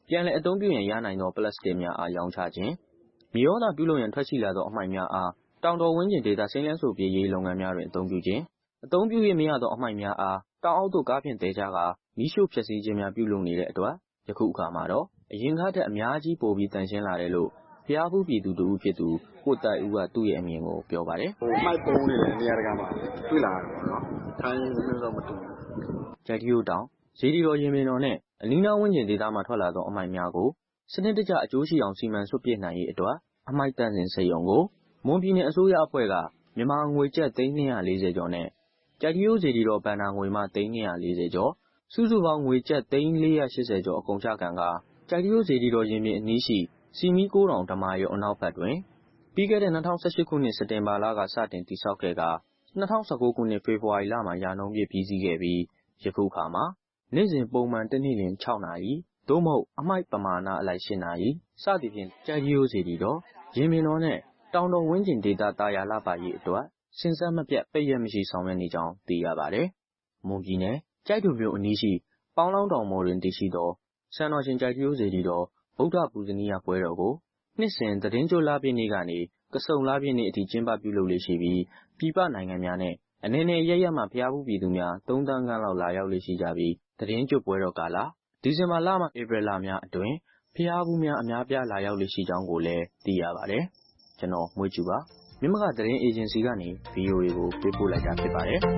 ပြန်လည်အသုံးပြုရန်ရနိုင်သောပလတ်စတစ်များအားရောင်းချခြင်း၊မြေဩဇာပြုလုပ်ရန်ထွက်ရှိလာသောအမှိုက်များအားတောင်တော်ဝန်းကျင်ဒေသစိမ်းလန်းစိုပြေရေးလုပ်ငန်းများတွင်အသုံးပြုခြင်း၊အသုံးပြု၍မရသောအမှိုက်များအားတောင်အောက်သို့ကားဖြင့်သယ်ချကာမီးရှို့ဖျက်ဆီးခြင်းများပြုလုပ်နေတဲ့အတွက်ယခုအခါမှာတော့အရင်ကထက်အများကြီးပိုပြီးသန့်ရှင်းလာတယ်လို့ဘုရားဖူးပြည်သူတစ်ဦးဖြစ်သူကိုသက်ဦးကသူ့ရဲ့အမြင်ကိုပြောပါတယ်။မှိုက်ပုံးတွေလည်းနေရာတကာမှာတွေ့လာရတယ်ပေါ့နော်။ထိုင်းမျိုးတော့မတူဘူး။ကျိုက်ထီးရိုးတောင်စေတီတော်ရင်ပြင်တော်နဲ့အနီးနားဝန်းကျင်ဒေသမှထွက်လာသောအမှိုက်များကိုစနစ်တကျအကျိုးရှိအောင်စီမံစွန့်ပစ်နိုင်ရေးအတွက်အမှိုက်သန့်စင်စက်ရုံကိုမွန်ပြည်နယ်အစိုးရအဖွဲ့ကမြန်မာငွေကျပ်သိန်း၂၄၀ကျော်နဲ့ကျိုက်ထီးရိုးစေတီတော်ဘဏ္ဍာငွေမှသိန်း၂၄၀ကျော်စုစုပေါင်းငွေကျပ်သိန်း၄၈၀ကျော်အကုန်ချခံကကျိုက်ထီးရိုးစေတီတော်ရင်ပြင်အနီးရှိစီမီကိုးတောင်ဓမ္မာရုံအနောက်ဘက်တွင်ပြီးခဲ့တဲ့၂၀၁၈ခုနှစ်စက်တင်ဘာလကစတင်တည်ဆောက်ခဲ့က၂၀၁၉ခုနှစ်ဖေဖော်ဝါရီလမှာရာနှုန်းပြည့်ပြီးစီးခဲ့ပြီးယခုအခါမှာနေ့စဉ်ပုံမှန်တစ်နေ့လျှင်၆နာရီသို့မဟုတ်အမှိုက်ပမာဏအလိုက်၈နာရီစသည်ဖြင့်ကျိုက်ထီးရိုးစေတီတော်ရင်ပြင်တော်နဲ့တောင်တော်ဝန်းကျင်ဒေသတာယာလှပရေးအတွက်စဉ်ဆက်မပြတ်ပိတ်ရက်မရှိဆောင်ရွက်နေကြောင်းသိရပါတယ်။မွန်ပြည်နယ်ကျိုက်ထိုမြို့အနီးရှိပေါင်းလောင်းတောင်ပေါ်တွင်တည်ရှိသောစံတော်ရှင်ကျိုက်ထီးရိုးစေတီတော်ဗုဒ္ဓပူဇနီယပွဲတော်ကိုနှစ်စဉ်သီတင်းကျွတ်လပြည့်နေ့ကနေကစုံလပြည့်နေ့အထိကျင်းပပြုလုပ်လေ့ရှိပြီးပြည်ပနိုင်ငံများနဲ့အနေနဲ့ရရမှဖျားဖူးပြည်သူများသုံးသန်းခန့်လောက်လာရောက်လေ့ရှိကြပြီးသီတင်းကျွတ်ပွဲတော်ကာလဒီဇင်ဘာလမှဧပြီလများအတွင်းဖျားဖူးများအများပြားလာရောက်လေ့ရှိကြောင်းကိုလည်းသိရပါတယ်။ကျွန်တော်မွေးကျူပါမြမကသတင်းအေဂျင်စီကနေ ဗွီအိုအေ ကိုပေးပို့လိုက်တာဖြစ်ပါတယ်။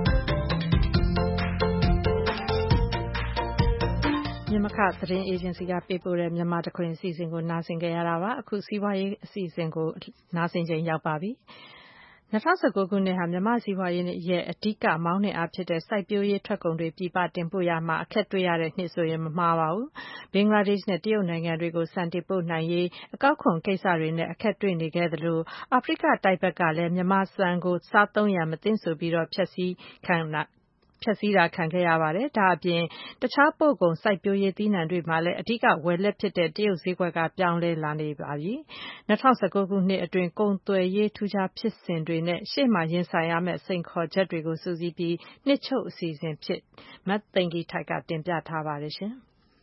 မြမခသတင်းအေဂျင်စီကပေးပို့တဲ့မြန်မာတခွင်အစီအစဉ်ကိုနားဆင်ကြရတာပါအခုစီးပွားရေးအစီအစဉ်ကိုနားဆင်ချိန်ရောက်ပါပြီ၂၀၁၉ခုနှစ်ဟာမြန်မာစီးပွားရေးရဲ့အဓိကမောင်းနှင်အားဖြစ်တဲ့စိုက်ပျိုးရေးထွက်ကုန်တွေပြည်ပတင်ပို့ရမှာအခက်တွေ့ရတဲ့နှစ်ဆိုရင်မမှားပါဘူးဘင်္ဂလားဒေ့ရှ်နဲ့တရုတ်နိုင်ငံတွေကိုဆန်တင်ပို့နိုင်ရေးအကောက်ခွန်ကိစ္စတွေနဲ့အခက်တွေ့နေခဲ့သလိုအာဖရိကတိုက်ဘက်ကလည်းမြန်မာဆန်ကိုစားသုံးရန်မသင့်ဆိုပြီးတော့ဖျက်ဆီးခံဖျက်ဆီးတာခံခဲ့ရပါတယ်။ဒါအပြင်တခြားပို့ကုန်စိုက်ပျိုးရေးသီးနှံတွေမှာလည်းအဓိကဝယ်လက်ဖြစ်တဲ့တရုတ်ဈေးကွက်ကပြောင်းလဲလာနေပါပြီ။၂၀၁၉ခုနှစ်အတွင်းကုန်သွယ်ရေးထူးခြားဖြစ်စဉ်တွေနဲ့ရှေ့မှာရင်ဆိုင်ရမယ့်စိန်ခေါ်ချက်တွေကိုစုစည်းပြီးနှစ်ချုပ်အစီအစဉ်ဖြစ်မသိင်္ဂီထိုက်ကတင်ပြထားပါတယ်ရှင်။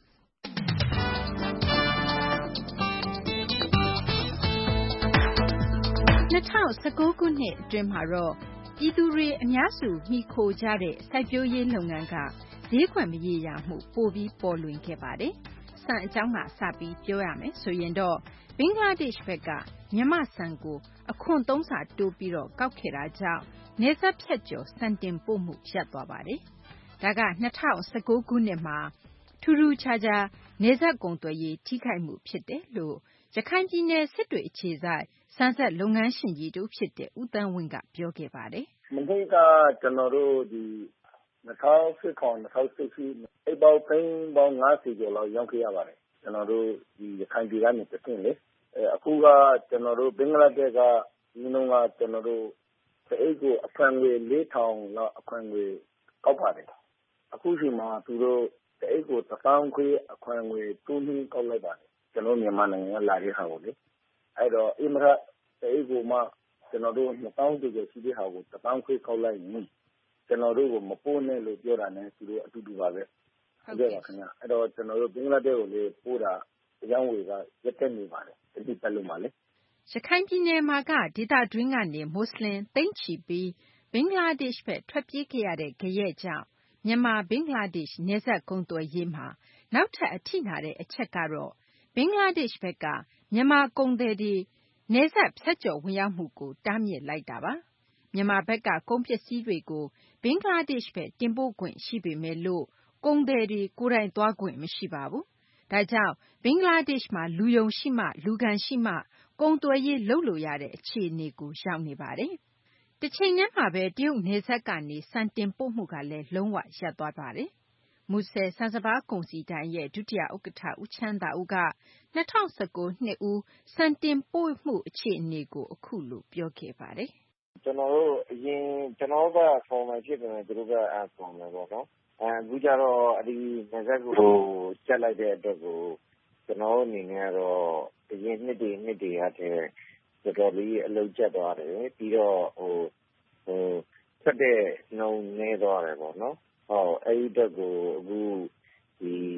၂၀၁၉ခုနှစ်အတွင်းမှာတော့ပြည်သူတွေအများစုမှီခိုကြတဲ့စိုက်ပျိုးရေးလုပ်ငန်းကဈေးကွက်မရေရာမှုပိုပြီးပေါ်လွင်ခဲ့ပါတယ်။ဆန်အကြောင်းကစပြီးပြောရမယ်ဆိုရင်တော့ဘင်္ဂလားဒေ့ရှ်ဘက်ကမြန်မာဆန်ကိုအခွန်သုံးဆတိုးပြီးတော့ကောက်ခဲ့တာကြောင့်နယ်စပ်ဖြတ်ကျော်ဆန်တင်ပို့မှုရပ်သွားပါတယ်။ဒါက၂၀၁၉ခုနှစ်မှာထူးထူးခြားခြားနယ်စပ်ကုန်သွယ်ရေးထိခိုက်မှုဖြစ်တယ်လို့ရခိုင်ပြည်နယ်စစ်တွေအခြေစိုက်ဆန်စက်လုပ်ငန်းရှင်ကြီးတူဖြစ်တဲ့ဦးသန်းဝင်းကပြောခဲ့ပါတယ်။မနေ့ကကျွန်တော်တို့ဒီ၂၀၁၇ ၂၀၁၈အိတ်ပေါင်းဖိန်းပေါင်း၅၀ကျော်လောက်ရောင်းခဲ့ရပါတယ်။ကျွန်တော်တို့ဒီရခိုင်ပြည်ကနေတဆင့်လေအဲအခုကကျွန်တော်တို့ဘင်္ဂလားဒေ့ရှ်ကဒီနှုန်းကကျွန်တော်တို့တအိတ်ကိုအခွန်ငွေလေးထောင်လောက်အခွန်ငွေကောက်ပါတယ်။အခုချိန်မှာသူတို့တအိတ်ကိုတစ်သောင်းခွဲအခွန်ငွေတိုးနှင်းကောက်လိုက်ပါတယ်။ကျွန်တော်မြန်မာနိုင်ငံကလာတဲ့ဟာကိုလေအဲ့တော့အင်မရတအိတ်ကိုမှကျွန်တော်တို့နှစ်သောင်းကျော်ရှိတဲ့ဟာကိုတစ်သောင်းခွဲကောက်လိုက်ရင်ကျွန်တော်တို့ကိုမပို့နဲ့လို့ပြောတာနဲ့သူတို့အတူတူပါပဲဟုတ်ကဲ့ပါခင်ဗျအဲ့တော့ကျွန်တော်တို့ဘင်္ဂလားဒေ့ရှ်ကိုလေပို့တာအကြောင်းဝေကရက်တက်နေပါတယ်ဒီတက်လို့ပါလေရခိုင်ပြည်နယ်မှာကဒေသတွင်းကနေမွတ်စလင်သိန်းချီပြီးဘင်္ဂလားဒေ့ရှ်ဘက်ထွက်ပြေးခဲ့ရတဲ့ကြရဲ့ကြောင့်မြန်မာဘင်္ဂလားဒေ့ရှ်နယ်စပ်ကုန်သွယ်ရေးမှာနောက်ထပ်အထိနာတဲ့အချက်ကတော့ဘင်္ဂလားဒေ့ရှ်ဘက်ကမြန်မာကုန်သည်တွေနယ်စပ်ဖြတ်ကျော်ဝင်ရောက်မှုကိုတားမြစ်လိုက်တာပါမြန်မာဘက်ကကုန်ပစ္စည်းတွေကိုဘင်္ဂလားဒေ့ရှ်ဘက်တင်ပို့ခွင့်ရှိပေမဲ့လို့ကုန်သည်တွေကိုယ်တိုင်သွားခွင့်မရှိပါဘူးဒါကြောင့်ဘင်္ဂလားဒေ့ရှ်မှာလူယုံရှိမှလူကန်ရှိမှကုန်သွယ်ရေးလုပ်လို့ရတဲ့အခြေအနေကိုရောက်နေပါတယ်။တစ်ချိန်တည်းမှာပဲတရုတ်နယ်စပ်ကနေစံတင်ပို့မှုကလည်းလုံးဝရပ်သွားပါတယ်။မူဆယ်ဆန်စပါးကုန်စည်ဒိုင်ရဲ့ဒုတိယဥက္ကဋ္ဌဦးချမ်းသာဦးက၂၀၁၉နှစ်ဦးစံတင်ပို့မှုအခြေအနေကိုအခုလိုပြောခဲ့ပါတယ်။ကျွန်တော်တို့အရင်ကျွန်တော်တို့က formal ဖြစ်တယ်သူတို့က informal ပေါ့နော်။အဲအခုကျတော့အဒီနယ်စပ်ကိုကျက်လိုက်တဲ့အတွက်ကိုကျွန်တော်တို့အနေနဲ့ကတော့အရင်နှစ်တွေနှစ်တွေကတည်းကတော်တော်လေးအလုပ်ကျက်သွားတယ်ပြီးတော့ဟိုဟိုဆက်တဲ့နှုံနေသွားတယ်ပေါ့နော်။ဟုတ်အဲဒီအတွက်ကိုအခုဒီ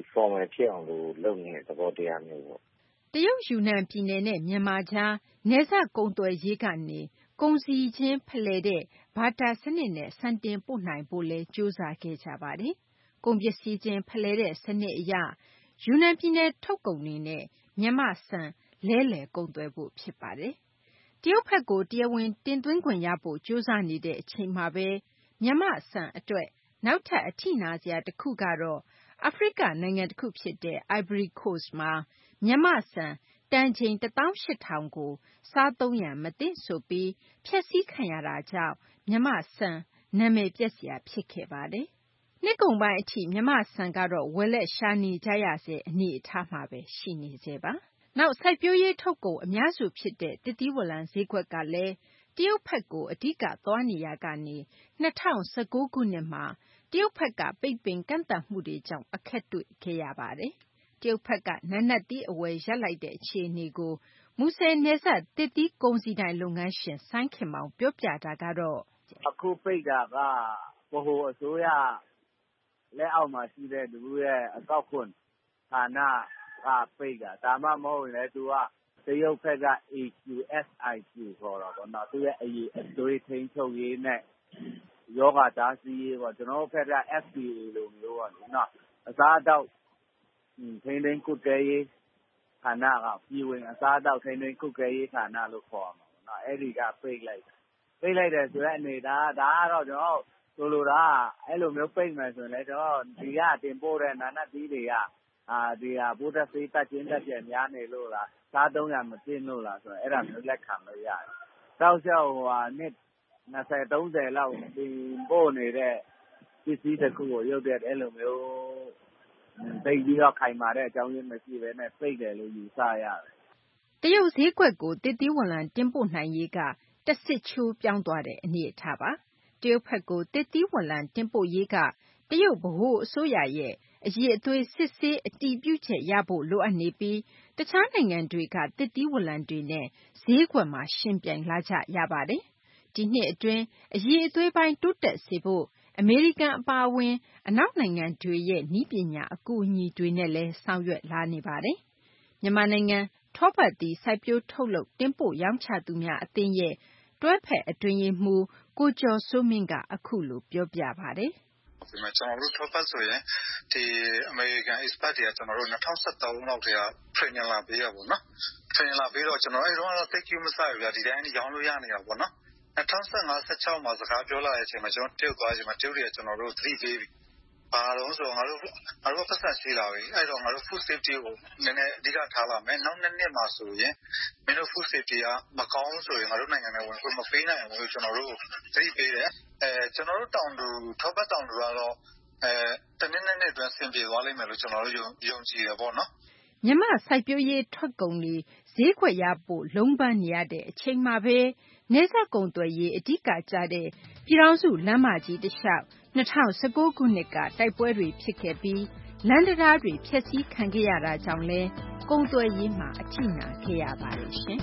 formal ဖြစ်အောင်လို့လုပ်နေတဲ့သဘောတရားမျိုးပေါ့တရုတ်ယူနန်ပြည်နယ်နဲ့မြန်မာကြားနယ်စပ်ကုန်သွယ်ရေးကနေကုန်စည်ချင်းဖလှယ်တဲ့ဘာတာစနစ်နဲ့ဆန်တင်ပို့နိုင်ဖို့လဲကြိုးစားခဲ့ကြပါတယ်။ကုန်ပစ္စည်းချင်းဖလှယ်တဲ့စနစ်အရယူနန်ပြည်နယ်ထုတ်ကုန်တွေနဲ့မြန်မာဆန်လဲလှယ်ကုန်သွယ်ဖို့ဖြစ်ပါတယ်။တရုတ်ဘက်ကိုတရားဝင်တင်သွင်းခွင့်ရဖို့ကြိုးစားနေတဲ့အချိန်မှာပဲမြန်မာဆန်အတွက်နောက်ထပ်အထိနာစရာတစ်ခုကတော့အာဖရိကနိုင်ငံတစ်ခုဖြစ်တဲ့ Ivory Coast မှာမြန်မာဆန်တန်ချိန်တစ်သောင်းရှစ်ထောင်ကိုစားသုံးရန်မသင့်ဆိုပြီးဖျက်ဆီးခံရတာကြောင့်မြန်မာဆန်နာမည်ပျက်စရာဖြစ်ခဲ့ပါတယ်။နှစ်ကုန်ပိုင်းအထိမြန်မာဆန်ကတော့ဝယ်လက်ရှာနေကြရစေအနေအထားမှာပဲရှိနေစေပါ။နောက်စိုက်ပျိုးရေးထုတ်ကုန်အများစုဖြစ်တဲ့တတိဝလံဈေးကွက်ကလည်းတရုတ်ဘက်ကိုအဓိကသွားနေရကနေ၂၀၁၉ခုနှစ်မှာတရုတ်ဘက်ကပိတ်ပင်ကန့်သတ်မှုတွေကြောင့်အခက်တွေ့ခဲ့ရပါတယ်။တရုတ်ဘက်ကနာနတ်သီးအဝယ်ရပ်လိုက်တဲ့အခြေအနေကိုမူဆယ်နယ်စပ်သစ်သီးကုန်စည်ဒိုင်လုပ်ငန်းရှင်စိုင်းခင်မောင်ပြောပြတာကတော့အခုပိတ်တာကဗဟိုအစိုးရလက်အောက်မှာရှိတဲ့လူရဲ့အကောက်ခွန်ဌာနကပိတ်တာဒါမှမဟုတ်လေသူကတရုတ်ဘက်က A Q S I Q ခေါ်တာပေါ့နော်သူရဲ့အရေးအသွေးထိန်းချုပ်ရေးနဲ့ယောဂတားဆီးရေးပေါ့ကျွန်တော်တို့ဘက်က F D A လိုမျိုးပေါ့နော်အစားအသောက်ထိန်းသိမ်းကုသရေးဌာနကပြည်ဝင်အစားအသောက်ထိန်းသိမ်းကုသရေးဌာနလို့ခေါ်မှာပေါ့နော်အဲ့ဒီကပိတ်လိုက်ပိတ်လိုက်တယ်ဆိုတဲ့အနေဒါဒါကတော့ကျွန်တော်ဆိုလိုတာအဲ့လိုမျိုးပိတ်မယ်ဆိုရင်လည်းကျွန်တော်ဒီကတင်ပို့တဲ့နာနတ်သီးတွေကအာဒီဟာဘုဒ္ဓစေတချင်းတက်ပြများနေလို့လားစားသုံးရမသိလို့လားဆိုတော့အဲ့ဒါမျိုးလက်ခံလို့ရတယ်။တောက်လျှောက်ဟိုဟာနှစ်၂၀ ၃၀လောက်တင်ပို့နေတဲ့ပစ္စည်းတစ်ခုကိုရုပ်တဲ့အဲ့လိုမျိုးပိတ်ပြီးတော့ခိုင်မာတဲ့အကြောင်းရင်းမရှိဘဲနဲ့ပိတ်တယ်လို့ယူဆရတယ်။တရုတ်ဈေးကွက်ကိုတည်တည်ဝလံတင်ပို့နိုင်ရေးကတဆစ်ချိုးပြောင်းသွားတဲ့အနေအထားပါ။တရုတ်ဘက်ကိုတည်တည်ဝလံတင်ပို့ရေးကတရုတ်ဗဟိုအစိုးရရဲ့အရေးအသွေးစစ်ဆေးအတည်ပြုချက်ရဖို့လိုအပ်နေပြီးတခြားနိုင်ငံတွေကတည်တည်ဝလံတွေနဲ့ဈေးကွက်မှာရှင်ပြိုင်လာကြရပါတယ်။ဒီနှစ်အတွင်းအရေးအသွေးပိုင်းတိုးတက်စေဖို့အမေရိကန်အပါအဝင်အနောက်နိုင်ငံတွေရဲ့နည်းပညာအကူအညီတွေနဲ့လည်းဆောင်ရွက်လာနေပါတယ်။မြန်မာနိုင်ငံထောပတ်သီးစိုက်ပျိုးထုတ်လုပ်တင်ပို့ရောင်းချသူများအသင်းရဲ့တွဲဖက်အတွင်းရေးမှူးကိုကျော်စိုးမင်းကအခုလိုပြောပြပါတယ်။ဒီမှာကျွန်တော်တို့ထောပတ်ဆိုရင်ဒီအမေရိကန် expert တွေကကျွန်တော်တို့၂၀၁၃လောက်တည်းက training လာပေးရပါတော့။ training လာပေးတော့ကျွန်တော်အဲ့တော့တော့သိကျမစားဘူးဗျာဒီတိုင်းရောင်းလို့ရနေတာပေါ့နော်။၂၀၁၅ ၁၆မှာစကားပြောလာတဲ့အချိန်မှာကျွန်တော်တရုတ်သွားချိန်မှာတရုတ်တွေကကျွန်တော်တို့သတိပေးပြီးဘာလို့ဆိုတော့ငါတို့ငါတို့ပတ်သက်ရှိလာပြီအဲ့တော့ငါတို့ food safety ကိုနည်းနည်းအဓိကထားလာမယ်နောက်နှစ်နှစ်မှာဆိုရင်မင်းတို့ food safety ကမကောင်းဆိုရင်ငါတို့နိုင်ငံနဲ့ဝင်ခွင့်မပေးနိုင်ဘူးလို့ကျွန်တော်တို့သတိပေးတယ်အဲကျွန်တော်တို့တောင်သူထောပတ်တောင်သူကတော့အဲတနည်းနည်းနဲ့အတွင်းဆင်ပြေသွားလိမ့်မယ်လို့ကျွန်တော်တို့ယုံယုံကြည်တယ်ပေါ့နော်မြန်မာစိုက်ပျိုးရေးထွက်ကုန်တွေဈေးကွက်ရဖို့လုံးပန်းနေရတဲ့အချိန်မှာပဲနေဆက်ကုန်သွယ်ရေးအဓိကကျတဲ့ပြည်ထောင်စုလမ်းမကြီးတစ်လျှောက်၂၀၁၉ခုနှစ်ကတိုက်ပွဲတွေဖြစ်ခဲ့ပြီးလမ်းတရားတွေဖျက်ဆီးခံခဲ့ရတာကြောင့်လဲကုန်သွယ်ရေးမှာအထိနာခဲ့ရပါတယ်ရှင်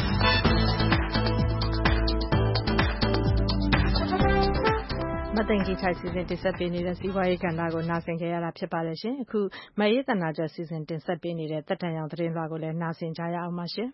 မသိင်္ဂီထိုက်စီစဉ်တင်ဆက်ပေးနေတဲ့စီးပွားရေးကဏ္ဍကိုနားဆင်ကြရတာဖြစ်ပါတယ်ရှင်အခုမအေးသနာကျော်စီစဉ်တင်ဆက်ပေးနေတဲ့တက်တန်ရောင်သတင်းလွှာကိုလည်းနားဆင်ကြရအောင်ပါရှင်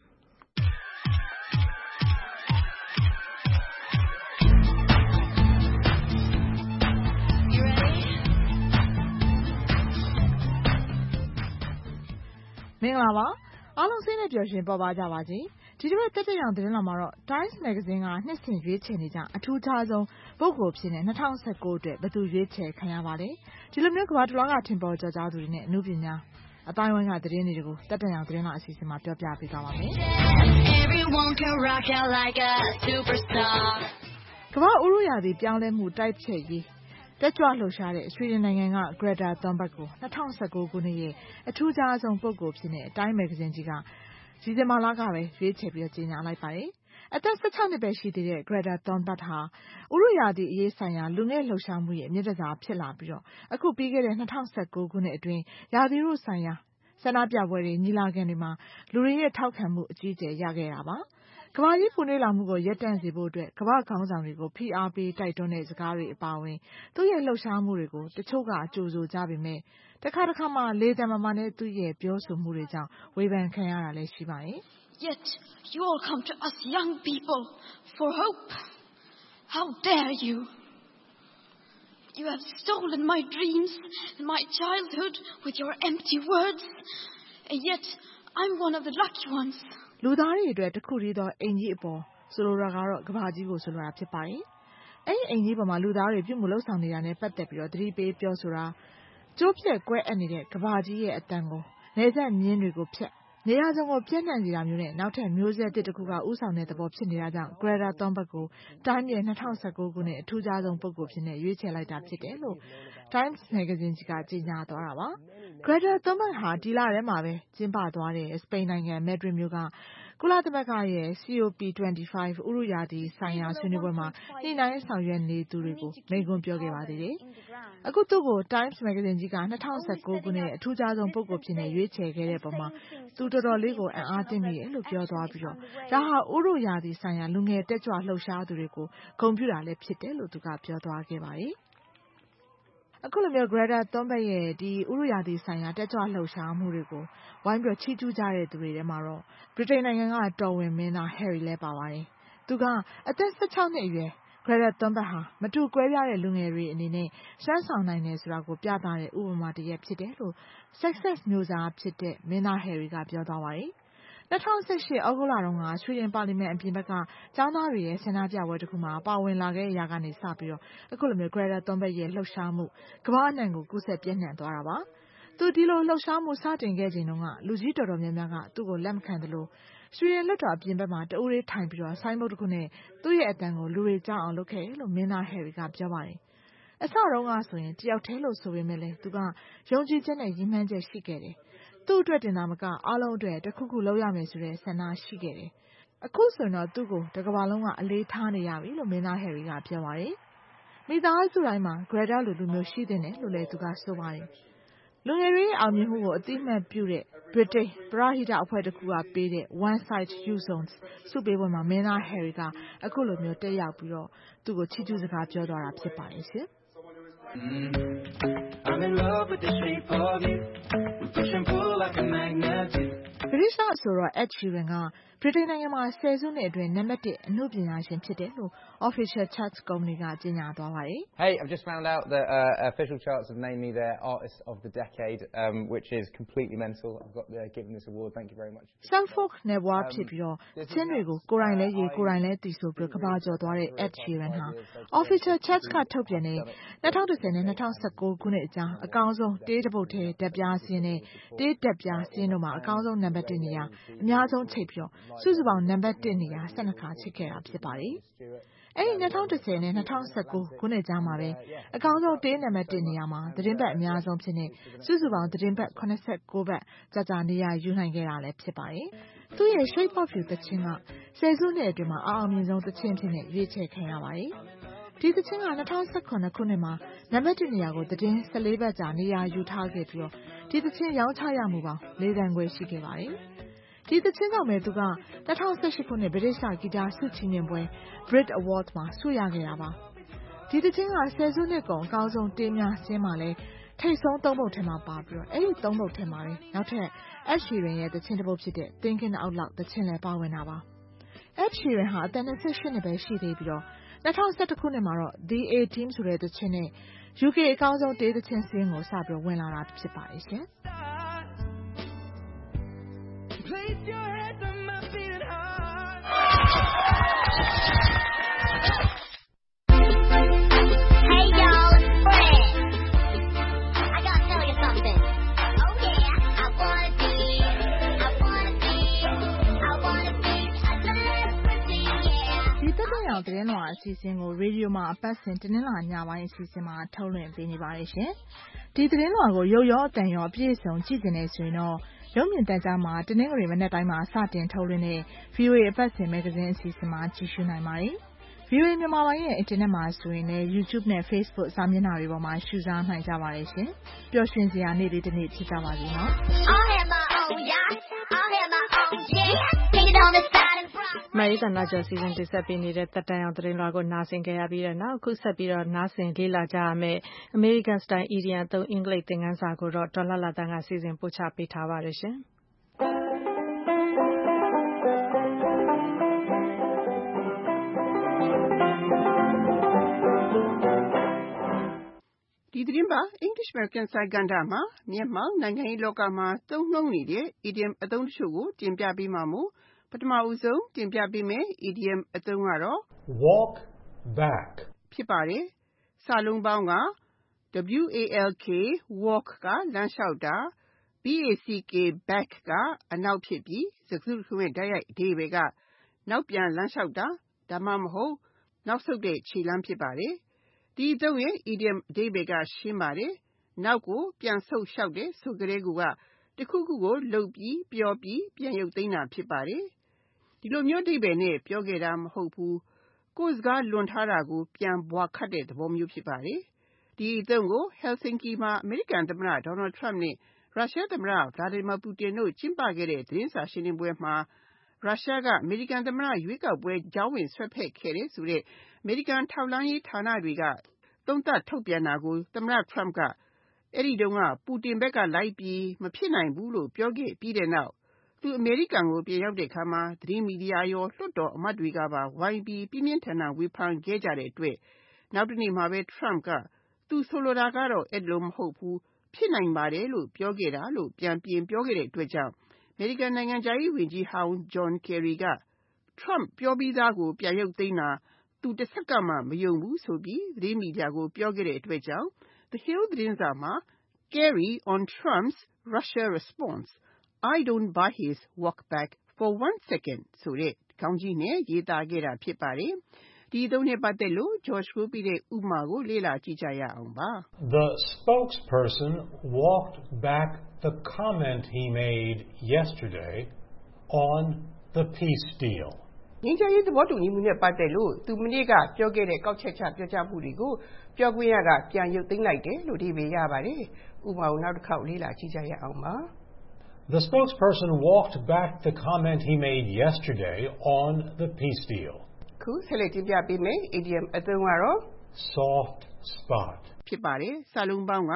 မင်္ဂလာပါအားလုံးစိတ်နဲ့ပျော်ရွှင်ပေါ်ပါကြပါစေဒီတစ်ပတ်တက်တက်ရောင်သတင်းလာမှာတော့ Times Magazine ကနှစ်စဉ်ရွေးချယ်နေကြအထူးခြားဆုံးပုဂ္ဂိုလ်ဖြစ်နေ၂၀၁၉အတွက်ဘယ်သူရွေးချယ်ခံရပါလဲဒီလိုမျိုးကမ္ဘာတစ်လွှားကထင်ပေါ်ကျော်ကြားသူတွေနဲ့အမှုပညာအတိုင်းဝိုင်းကသတင်းတွေကိုတက်တက်ရောင်သတင်းလာအစီအစဉ်မှာပြောပြပေးသွားပါမယ်ကမ္ဘာဥရုရာသီပြောင်းလဲမှုတိုက်ဖျက်ရေးတက်ကြွလှုပ်ရှားတဲ့ဆွီဒင်နိုင်ငံက Greta Thunberg ကို၂၀၁၉ခုနှစ်ရဲ့အထူးခြားဆုံးပုဂ္ဂိုလ်ဖြစ်တဲ့ Time Magazine ကြီးကဒီဇင်ဘာလကပဲရွေးချယ်ပြီးကြေညာလိုက်ပါတယ်။အသက်၁၆နှစ်ပဲရှိသေးတဲ့ Greta Thunberg ဟာဥရုရာသီအရေးဆိုင်ရာလူငယ်လှုပ်ရှားမှုရဲ့မြစ်တန်စာဖြစ်လာပြီးတော့အခုပြီးခဲ့တဲ့၂၀၁၉ခုနှစ်အတွင်းရာသီဥတုဆိုင်ရာဆန္ဒပြပွဲတွေညီလာခံတွေမှာလူတွေရဲ့ထောက်ခံမှုအကြီးအကျယ်ရခဲ့တာပါ။ကမ္ဘာကြီးပူနွေးလာမှုကိုရပ်တန့်စေဖို့အတွက်ကမ္ဘာခေါင်းဆောင်တွေကိုဖိအားပေးတိုက်တွန်းတဲ့စကားတွေအပါအဝင်သူ့ရဲ့လှုပ်ရှားမှုတွေကိုတချို့ကကြိုဆိုကြပေမဲ့တခါတခါမှလေသံမမာနဲ့သူ့ရဲ့ပြောဆိုမှုတွေကြောင့်ဝေဖန်ခံရတာလည်းရှိပါတယ် Yet you all come to us young people for hope. How dare you? You have stolen my dreams and my childhood with your empty words. And yet I'm one of the lucky ones. လူသားတွေအတွက်တခုတည်းသောအိမ်ကြီးအပေါ်ဆိုလိုတာကတော့ကဘာကြီးကိုဆိုလိုတာဖြစ်ပါတယ်။အဲ့ဒီအိမ်ကြီးပေါ်မှာလူသားတွေပြုမှုလှုပ်ဆောင်နေတာနဲ့ပတ်သက်ပြီးတော့သတိပေးပြောဆိုတာကျိုးပြက်ကွဲအပ်နေတဲ့ကဘာကြီးရဲ့အတန်ကိုနေဆက်မြင်းတွေကိုဖျက်နေရာစုံကိုပြန့်နှံ့နေတာမျိုးနဲ့နောက်ထပ်မျိုးဆက်တစ်ခုကဥဆောင်တဲ့သဘောဖြစ်နေတာကြောင့် Greta Thunberg ကို Time ရဲ့၂၀၁၉ခုနှစ်အထူးခြားဆုံးပုဂ္ဂိုလ်ဖြစ်နေရွေးချယ်လိုက်တာဖြစ်တယ်လို့ Times Magazine ကကြေညာသွားတာပါ။ Greta Thunberg ဟာဒီလထဲမှာပဲကျင်းပသွားတဲ့စပိန်နိုင်ငံ Madrid မြို့ကကုလသမဂ္ဂရဲ့ စီ အို ပီ ၂၅ ဥတုရာသီဆိုင်ရာဆွေးနွေးပွဲမှာညှိနှိုင်းဆောင်ရွက်နေသူတွေကိုမိန့်ခွန်းပြောခဲ့ပါသေးတယ်။အခုသူ့ကို Times Magazine ကြီးက၂၀၁၉ခုနှစ်အထူးခြားဆုံးပုဂ္ဂိုလ်ဖြစ်နေရွေးချယ်ခဲ့တဲ့ပုံမှာသူတော်တော်လေးကိုအံ့အားသင့်မိတယ်လို့ပြောသွားပြီးတော့ဒါဟာဥတုရာသီဆိုင်ရာလူငယ်တက်ကြွလှုပ်ရှားသူတွေကိုဂုဏ်ပြုတာလည်းဖြစ်တယ်လို့သူကပြောသွားခဲ့ပါတယ်။အခုလိုမျိုး Greta Thunberg ရဲ့ဒီဥတုရာသီဆိုင်ရာတက်ကြွလှုပ်ရှားမှုတွေကိုဝိုင်းပြီးချီးကျူးကြတဲ့သူတွေထဲမှာတော့ဗြိတိန်နိုင်ငံကတော်ဝင်မင်းသား Harry လည်းပါပါတယ်။သူကအသက်၁၆နှစ်အရွယ် Greta Thunberg ဟာမတူကွဲပြားတဲ့လူငယ်တွေအနေနဲ့စွမ်းဆောင်နိုင်တယ်ဆိုတာကိုပြသတဲ့ဥပမာတစ်ရပ်ဖြစ်တယ်လို့ Success မျိုးစားဖြစ်တဲ့မင်းသား Harry ကပြောသွားပါတယ်။၂၀၁၈ သြဂုတ်လတုန်းကဆွီဒင်ပါလီမန်အပြင်ဘက်ကကျောင်းသားတွေရဲ့ဆန္ဒပြပွဲတစ်ခုမှာပါဝင်လာခဲ့ရာကနေစပြီးတော့အခုလိုမျိုး Greta Thunberg ရဲ့လှုပ်ရှားမှုကမ္ဘာအနှံ့ကိုကူးစက်ပြန့်နှံ့သွားတာပါ။သူဒီလိုလှုပ်ရှားမှုစတင်ခဲ့ချိန်တုန်းကလူကြီးတော်တော်များများကသူ့ကိုလက်မခံသလိုဆွီဒင်လွှတ်တော်အပြင်ဘက်မှာတဦးလေးထိုင်ပြီးတော့ဆိုင်းဘုတ်တစ်ခုနဲ့သူ့ရဲ့အတန်ကိုလူတွေကြားအောင်လုပ်ခဲ့တယ်လို့မင်းသား Harry ကပြောပါတယ်။အစတုန်းကဆိုရင်တယောက်တည်းလို့ဆိုပေမဲ့လည်းသူကယုံကြည်ချက်နဲ့ရည်မှန်းချက်ရှိခဲ့တယ်။သူ့အတွက်တင်တာမကအားလုံးအတွက်တစ်ခုခုလုပ်ရမယ်ဆိုတဲ့ဆန္ဒရှိခဲ့တယ်။အခုဆိုတော့သူ့ကိုတစ်ကမ္ဘာလုံးကအလေးထားနေရပြီလို့မင်းသား Harry ကပြောပါတယ်။မိသားစုတိုင်းမှာ Greta လိုလူမျိုးရှိတဲ့လို့လည်းသူကဆိုပါတယ်။လူငယ်တွေရဲ့အောင်မြင်မှုကိုအသိမှတ်ပြုတဲ့ British ပရဟိတအဖွဲ့တစ်ခုကပေးတဲ့ One Side You Zones ဆုပေးပွဲမှာမင်းသား Harry ကအခုလိုမျိုးတက်ရောက်ပြီးတော့သူ့ကိုချီးကျူးစကားပြောသွားတာဖြစ်ပါတယ်ရှင်။ I'm in love with the shape of you. We push and pull like a magnet. ဗြိတိသျှဆိုတော့ Ed Sheeran ကဗြိတိန်နိုင်ငံမှာဆယ်စုနှစ်အတွင်းနံပါတ်တစ်အမှုပညာရှင်ဖြစ်တယ်လို့ Official Charts Company ကကြေညာသွားပါတယ်။ Hey, I've just found out that uh, Official Charts have named me their Artist of the Decade, um, which is completely mental. I've got uh, given this award. Thank you very much. Suffolk နယ်ဘွားဖြစ်ပြီးတော့ချင်းတွေကိုကိုယ်တိုင်လဲရေကိုယ်တိုင်လဲတီးဆိုပြီးကဘာကျော်သွားတဲ့ Ed Sheeran ဟာ Official Charts ကထုတ်ပြန်တဲ့၂၀၁၀နဲ့၂၀၁၉ခုနှစ်အကြားအကောင်းဆုံးတေးတစ်ပုတ်ထဲဓာတ်ပြားစင်းနဲ့တေးဓာတ်ပြားစင်းတို့မှာအကောင်းဆုံးနံပါတ်တစ်နေရာအများဆုံးချိတ်ပြီးတော့စုစုပေါင်းနံပါတ်တစ်နေရာ၁၂ခါချိတ်ခဲ့တာဖြစ်ပါတယ်။အဲဒီ၂၀၁၀နဲ့၂၀၁၉ခုနှစ်ကြားမှာပဲအကောင်းဆုံးတေးနံပါတ်တစ်နေရာမှာသတင်းပတ်အများဆုံးဖြစ်နေစုစုပေါင်းသတင်းပတ်၇၉ဘတ်ကြာကြာနေရာယူနိုင်ခဲ့တာလည်းဖြစ်ပါတယ်။သူ့ရဲ့ Shape of You သချင်းကဆယ်စုနှစ်အတွင်းမှာအအောင်မြင်ဆုံးသချင်းဖြစ်နေရွေးချယ်ခံရပါတယ်။ဒီသချင်းက၂၀၁၇ခုနှစ်မှာနံပါတ်တစ်နေရာကိုသတင်း၁၄ဘတ်ကြာနေရာယူထားခဲ့ပြီးတော့ဒီသချင်းရောင်းချရမှုပေါင်း၄သန်းခွဲရှိခဲ့ပါတယ်။ဒီသချင်းကြောင့်ပဲသူက၂၀၁၈ခုနှစ်ဗြိတိသျှဂီတဆုချီးမြှင့်ပွဲ Brit Awards မှာဆုရခဲ့တာပါ။ဒီသချင်းကဆယ်စုနှစ်ကုန်အကောင်းဆုံးတေးများစင်းမှာလဲထိပ်ဆုံးသုံးပုဒ်ထဲမှာပါပြီးတော့အဲ့ဒီသုံးပုဒ်ထဲမှာပဲနောက်ထပ် Ed Sheeran ရဲ့သချင်းတစ်ပုဒ်ဖြစ်တဲ့ Thinking Out Loud သချင်းလည်းပါဝင်တာပါ။ Ed Sheeran ဟာအသက်၂၈နှစ်ပဲရှိသေးပြီးတော့၂၀၁၁ခုနှစ်မှာတော့ The A-Team ဆိုတဲ့သချင်းနဲ့ ယူကေ အကောင်းဆုံးတေးသချင်းစင်းကိုစပြီးဝင်လာတာဖြစ်ပါတယ်ရှင်။ Place your head on my beating heart. Hey y'all, it's Fred. I gotta tell you something. Oh yeah, I wanna be, I wanna be, I wanna be a celebrity, yeah. ဒီတက်တဲ့အောင်သတင်းလွှာအစီအစဉ်ကိုရေဒီယိုမှာအပတ်စဉ်တင်းလာညပိုင်းအစီအစဉ်မှာထုတ်လွှင့်ပေးနေပါတယ်ရှင်။ဒီသတင်းလွှာကိုရုပ်ရောအသံရောအပြည့်အစုံကြည့်နေဆိုရင်တော့ရုပ်မြင်သံကြားမှာတနင်္ဂနွေမနက်တိုင်းမှာစတင်ထုတ်လွှင့်တဲ့ ဗီအိုအေ အပတ်စဉ်မဂ္ဂဇင်းအစီအစဉ်မှာကြည့်ရှုနိုင်ပါတယ်။ ဗီအိုအေမြန်မာပိုင်းရဲ့အင်တာနက်မှာဆိုရင်လည်း YouTube နဲ့ Facebook စာမျက်နှာတွေပေါ်မှာရှုစားနိုင်ကြပါတယ်ရှင်။ပျော်ရွှင်စရာနေ့လေးတစ်နေ့ဖြစ်ကြပါစေနော်။ I'll have my own yacht, I'll have my own jet. on the side and proud. မအေးသနာကျော်စီစဉ်တင်ဆက်ပေးနေတဲ့တက်တန်အောင်သတင်းလွှာကိုနားဆင်ကြရပြီးတဲ့နောက်အခုဆက်ပြီးတော့နားဆင်လေ့လာကြရမယ့် American Style Idiom သုံးအင်္ဂလိပ်သင်ခန်းစာကိုတော့ဒေါ်လာလာတန်းကစီစဉ်ပို့ချပေးထားပါတယ်ရှင်ဒီသတင်းပါ English American စာကဏ္ဍမှာမြန်မာနိုင်ငံရေးလောကမှာသုံးနှုန်းနေတဲ့ idiom အသုံးတချို့ကိုတင်ပြပေးမှာမို့ပထမဦးဆုံးတင်ပြပေးမယ် idiom အသုံးကတော့ walk back ဖြစ်ပါတယ်။စာလုံးပေါင်းက W A L K walk ကလမ်းလျှောက်တာ B A C K back ကအနောက်ဖြစ်ပြီးစကားစုတခုရဲ့တိုက်ရိုက်အဓိပ္ပာယ်ကနောက်ပြန်လမ်းလျှောက်တာဒါမှမဟုတ်နောက်ဆုတ်တဲ့ခြေလှမ်းဖြစ်ပါတယ်။ဒီအသုံးရဲ့ idiom အဓိပ္ပာယ်ကရှင်းပါတယ်။နောက်ကိုပြန်ဆုတ်လျှောက်တဲ့ဆိုကလေးကတခုခုကိုလှုပ်ပြီးပြောပြီးပြန်ရုပ်သိမ်းတာဖြစ်ပါတယ်။ဒီလိုမျိုးအဓိပ္ပာယ်နဲ့ပြောခဲ့တာမဟုတ်ဘူး။ကိုယ်စကားလွန်ထားတာကိုပြန်ဘွာခတ်တဲ့သဘောမျိုးဖြစ်ပါတယ်။ဒီအသုံးကို Helsinki မှာအမေရိကန်သမ္မတ Donald Trump နဲ့ရုရှားသမ္မတ Vladimir Putin တို့ကျင်းပခဲ့တဲ့သတင်းစာရှင်းလင်းပွဲမှာရုရှားကအမေရိကန်သမ္မတရွေးကောက်ပွဲကြားဝင်ဆွတ်ဖက်ခဲ့တယ်ဆိုတဲ့အမေရိကန်ထောက်လှမ်းရေးဌာနတွေကသုံးသပ်ထုတ်ပြန်တာကိုသမ္မတ Trump ကအဲ့ဒီတုန်းကပူတင်ဘက်ကလိုက်ပြီးမဖြစ်နိုင်ဘူးလို့ပြောခဲ့ပြီးတဲ့နောက်သူအမေရိကန်ကိုပြန်ရောက်တဲ့အခါမှာသတင်းမီဒီယာရောလွှတ်တော်အမတ်တွေကပါဝိုင်းပြီးပြင်းပြင်းထန်ထန်ဝေဖန်ခဲ့ကြတဲ့အတွက်နောက်တနေ့မှာပဲ Trump ကသူဆိုလိုတာကတော့အဲ့လိုမဟုတ်ဘူးဖြစ်နိုင်ပါတယ်လို့ပြောခဲ့တာလို့ပြန်ပြင်ပြောခဲ့တဲ့အတွက်ကြောင့်အမေရိကန်နိုင်ငံခြားရေးဝန်ကြီးဟောင်း John Kerry က Trump ပြောပြီးသားကိုပြန်ရုပ်သိမ်းတာသူတစ်စက္ကန့်မှမယုံဘူးဆိုပြီးသတင်းမီဒီယာကိုပြောခဲ့တဲ့အတွက်ကြောင့် The Hill သတင်းစာမှာ Kerry on Trump's Russia response I don't buy his walk back for one second ဆိုတဲ့ခေါင်းကြီးနဲ့ရေးသားခဲ့တာဖြစ်ပါတယ်။ဒီအသုံးနဲ့ပတ်သက်လို့ George ကိုပြီးတဲ့ဥပမာကိုလေ့လာကြည့်ကြရအောင်ပါ။ The spokesperson walked back the comment he made yesterday on the peace deal. ငြိမ်းချမ်းရေးသဘောတူညီမှုနဲ့ပတ်သက်လို့သူမနေ့ကပြောခဲ့တဲ့ကောက်ချက်ချပြောကြားမှုတွေကိုပြောခွင့်ရကပြန်ရုပ်သိမ်းလိုက်တယ်လို့ဒီပဲရပါတယ်။ဥပမာကိုနောက်တစ်ခေါက်လေ့လာကြည့်ကြရအောင်ပါ။ The spokesperson walked back the comment he made yesterday on the peace deal. ခုဆက်လက်တင်ပြပေးမယ် idiom အသုံးကတော့ soft spot ဖြစ်ပါတယ်။စာလုံးပေါင်းက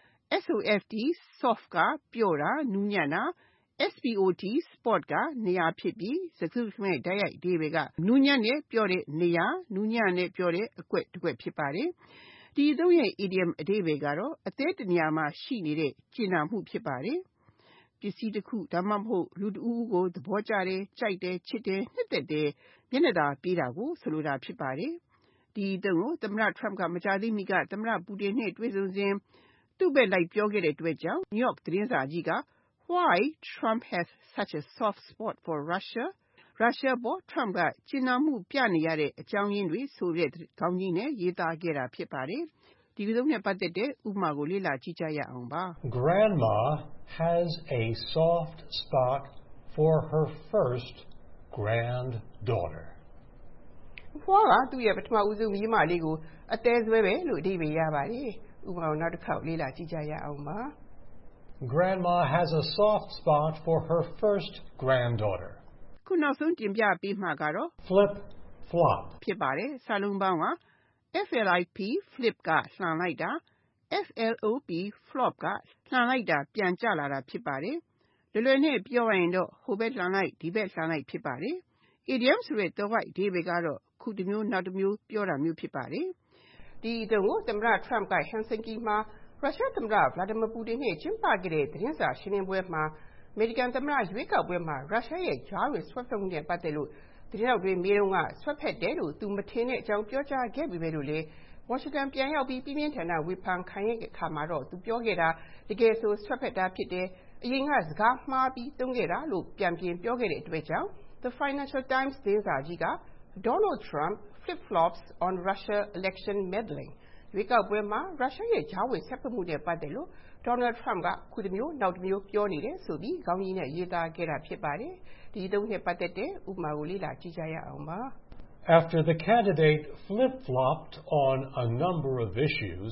S O F T soft ကပျော့တာနူးညံ့တာ S P O T spot ကနေရာဖြစ်ပြီးစကားစုတခုရဲ့တိုက်ရိုက်အဓိပ္ပာယ်ကနူးညံ့တဲ့ပျော့တဲ့နေရာနူးညံ့တဲ့ပျော့တဲ့အကွက်တစ်ကွက်ဖြစ်ပါတယ်။ဒီအသုံးရဲ့ idiom အဓိပ္ပာယ်ကတော့အသေးတနေရာမှာရှိနေတဲ့ကျဉ်းနာမှုဖြစ်ပါတယ်။ပစ္စည်းတစ်ခုဒါမှမဟုတ်လူတစ်ဦးကိုသဘောကျတယ်ကြိုက်တယ်ချစ်တယ်နှစ်သက်တယ်မျက်နှာသာပေးတာကိုဆိုလိုတာဖြစ်ပါတယ်။ဒီအသုံးကိုသမ္မတ Trump ကမကြာသေးမီကသမ္မတပူတင်နဲ့တွေ့ဆုံစဉ်သူ့ဘက်လိုက်ပြောခဲ့တဲ့အတွက်ကြောင့် New York သတင်းစာကြီးက Why Trump has such a soft spot for Russia? Russia ပေါ် Trump ကကျဉ်းနာမှုပြနေရတဲ့အကြောင်းရင်းတွေဆိုတဲ့ခေါင်းကြီးနဲ့ရေးသားခဲ့တာဖြစ်ပါတယ်။ဒီလိုနဲ့ပတ်သက်တဲ့ဥပမာကိုလေ့လာကြည့်ကြရအောင်ပါ။ Grandma has a soft spot for her first granddaughter. ဘွားကသူ့ရဲ့ပထမဦးဆုံးမြေးမလေးကိုအသေးဆွဲပဲလို့အဓိပ္ပာယ်ရပါတယ်။ဥပမာကိုနောက်တစ်ခေါက်လေ့လာကြည့်ကြရအောင်ပါ။ Grandma has a soft spot for her first granddaughter. ခုနောက်ဆုံးတင်ပြပေးမှာကတော့ flip flop ဖြစ်ပါတယ်။စာလုံးပေါင်းက F L I P flip ကလှန်လိုက်တာ F L O P flop ကလှန်လိုက်တာပြန်ကျလာတာဖြစ်ပါတယ်။လွယ်လွယ်နဲ့ပြောရရင်တော့ဟိုဘက်လှန်လိုက်ဒီဘက်လှန်လိုက်ဖြစ်ပါတယ်။ idiom ဆိုတဲ့သွယ်ဝိုက်အဓိပ္ပာယ်ကတော့ခုတစ်မျိုးနောက်တစ်မျိုးပြောတာမျိုးဖြစ်ပါတယ်။ဒီအသုံးကိုသမ္မတ Trump က Helsinki မှာရုရှားသမ္မတ Vladimir Putin နဲ့ကျင်းပခဲ့တဲ့သတင်းစာရှင်းလင်းပွဲမှာအမေရိကန်သမ္မတရွေးကောက်ပွဲမှာရုရှားရဲ့ကြားဝင်ဆွတ်ဖက်မှုနဲ့ပတ်သက်လို့သတင်းထောက်တွေမေးတော့ကဆွတ်ဖက်တယ်လို့သူမထင်တဲ့အကြောင်းပြောကြားခဲ့ပေမဲ့လို့လေဝါရှင်တန်ပြန်ရောက်ပြီးပြင်းပြင်းထန်ထန်ဝေဖန်ခံရတဲ့အခါမှာတော့သူပြောခဲ့တာတကယ်ဆိုဆွတ်ဖက်တာဖြစ်တယ်အရင်ကစကားမှားပြီးသုံးခဲ့တာလို့ပြန်ပြင်ပြောခဲ့တဲ့အတွက်ကြောင့် The Financial Times သတင်းစာကြီးက Donald Trump flip-flops on Russia election meddling ရွေးကောက်ပွဲမှာရုရှားရဲ့ကြားဝင်ဆက်ဖက်မှုနဲ့ပတ်သက်လို့ Donald Trump ကခုတစ်မျိုးနောက်တစ်မျိုးပြောနေတယ်ဆိုပြီးခေါင်းကြီးနဲ့ရေးသားခဲ့တာဖြစ်ပါတယ်။ဒီအသုံးနဲ့ပတ်သက်တဲ့ဥပမာကိုလေ့လာကြည့်ကြရအောင်ပါ။ After the candidate flip-flopped on a number of issues,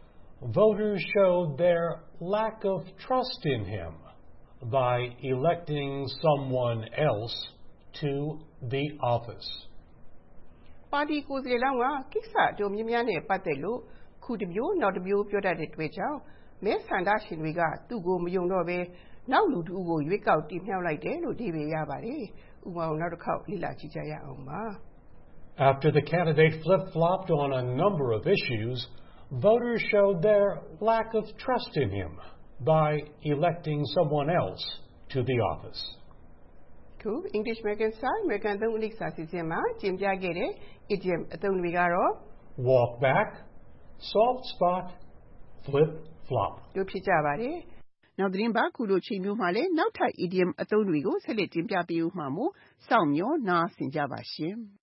voters showed their lack of trust in him by electing someone else to the office. ပါတီကိုယ်စားလှယ်လောင်းကကိစ္စအတော်များများနဲ့ပတ်သက်လို့ခုတစ်မျိုးနောက်တစ်မျိုးပြောတတ်တဲ့တွေ့ကြောင်းမဲဆန္ဒရှင်တွေကသူ့ကိုမယုံတော့ဘဲနောက်လူတစ်ဦးကိုရွေးကောက်တင်မြှောက်လိုက်တယ်လို့ဒီပေရပါတယ်။ဥပမာနောက်တစ်ခေါက်လေ့လာကြည့်ကြရအောင်ပါ။ After the candidate flip-flopped on a number of issues, voters showed their lack of trust in him by electing someone else to the office. To English American Style American သုံးအလိစာစီစဉ်မှာကျင်းပြခဲ့တဲ့ idiom အသုံးတွေကတော့ walk back, soft spot, flip flop တို့ဖြစ်ကြပါတယ်။နောက်သတင်းပါခုလိုချိန်မျိုးမှာလည်းနောက်ထပ် idiom အသုံးတွေကိုဆက်လက်တင်ပြပေးဦးမှာမို့စောင့်မျှော်နားဆင်ကြပါရှင်။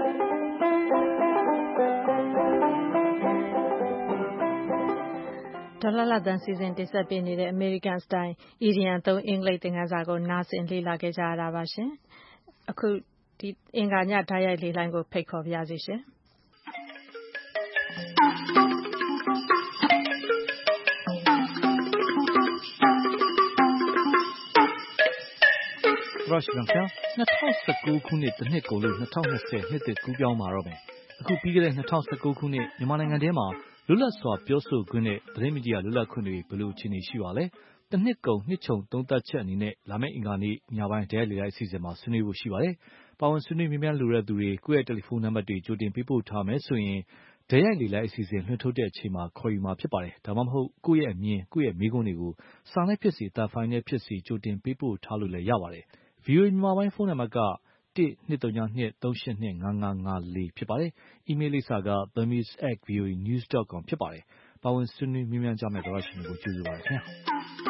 ဒေါ်လာလာတန်စီစဉ်တင်ဆက်ပေးနေတဲ့ American Style Idiom သုံးအင်္ဂလိပ်သင်ခန်းစာကိုနားဆင်လေ့လာခဲ့ကြရတာပါရှင်။အခုဒီအင်္ဂါညဓာတ်ရိုက်လေလိုင်းကိုဖိတ်ခေါ်ပါရစေရှင်။ Rush ကဗျာ၂၀၁၉ခုနှစ်တစ်နှစ်ကုန်လို့၂၀၂၀နှစ်သစ်ကူးပြောင်းมาတော့မယ်။အခုပြီးခဲ့တဲ့၂၀၁၉ခုနှစ်မြန်မာနိုင်ငံထဲမှာလွတ်လပ်စွာပြောဆိုခွင့်နဲ့သတင်းမီဒီယာလွတ်လပ်ခွင့်တွေဘယ်လိုအခြေအနေရှိပါလဲ။တစ်နှစ်ကုန်နှစ်ချုံသုံးသပ်ချက်အနေနဲ့လာမယ့်အင်္ဂါနေ့ညပိုင်းဓာတ်ရိုက်လေလိုက်အစီအစဉ်မှာဆွေးနွေးဖို့ရှိပါတယ်။ပါဝင်ဆွေးနွေးမြင်မြန်လိုတဲ့သူတွေကိုယ့်ရဲ့တယ်လီဖုန်းနံပါတ်တွေကြိုတင်ပေးပို့ထားမယ်ဆိုရင်ဓာတ်ရိုက်လေလိုက်အစီအစဉ်လွှင့်ထုတ်တဲ့အချိန်မှာခေါ်ယူမှာဖြစ်ပါတယ်။ဒါမှမဟုတ်ကိုယ့်ရဲ့အမြင်ကိုယ့်ရဲ့မေးခွန်းတွေကိုစာနဲ့ဖြစ်စီတာဖိုင်နဲ့ဖြစ်စီကြိုတင်ပေးပို့ထားလို့လည်းရပါတယ်။ V O A မြန်မာပိုင်းဖုန်းနံပါတ်ကone two three two three eight two five five fourဖြစ်ပါတယ်။ email လိပ်စာက burmese at voanews dot com ဖြစ်ပါတယ်။ပါဝင်ဆွေးနွေးမြင်မြန်ကြမယ့်သောရရှင်တွေကိုကျေးဇူးပါခင်ဗျာ။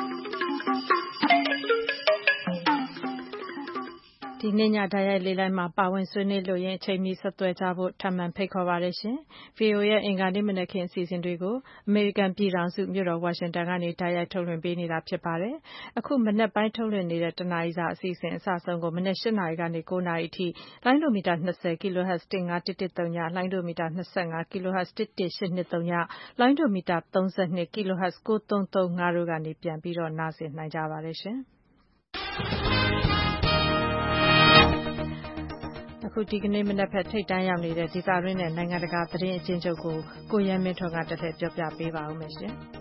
ဒီနေ့ညဓာတ်ရိုက်လေလိုင်းမှာပါဝင်ဆွေးနွေးလို့ရင်အချိန်မီဆက်သွယ်ကြဖို့ထပ်မံဖိတ်ခေါ်ပါရရှင်။ V O A ရဲ့အင်္ဂါနေ့မနက်ခင်းအစီအစဉ်တွေကိုအမေရိကန်ပြည်ထောင်စုမြို့တော်ဝါရှင်တန်ကနေဓာတ်ရိုက်ထုတ်လွှင့်ပေးနေတာဖြစ်ပါတယ်။အခုမနက်ပိုင်းထုတ်လွှင့်နေတဲ့တနာရီစာအစီအစဉ်အစဆုံးကိုမနက်eightနာရီကနေnineနာရီအထိလိုင်းဒိုမီတာtwenty ကီလိုဟတ်ဇ်one five one one threeလိုင်းဒိုမီတာtwenty-fiveကီလိုဟတ်ဇ်one eight two twoလိုင်းဒိုမီတာthirty-twoကီလိုဟတ်ဇ်nine three three fiveတို့ကနေပြန်ပြီးတော့နားဆင်နိုင်ကြပါတယ်ရှင်။အခုဒီကနေ့မနက်ဖက်ထိတ်တန်းရောက်နေတဲ့ဒေသရင်းနဲ့နိုင်ငံတကာသတင်းအကျဉ်းချုပ်ကိုကိုရဲမင်းထွန်းကတက်လက်ပြောပြပေးပါဦးမယ်ရှင်။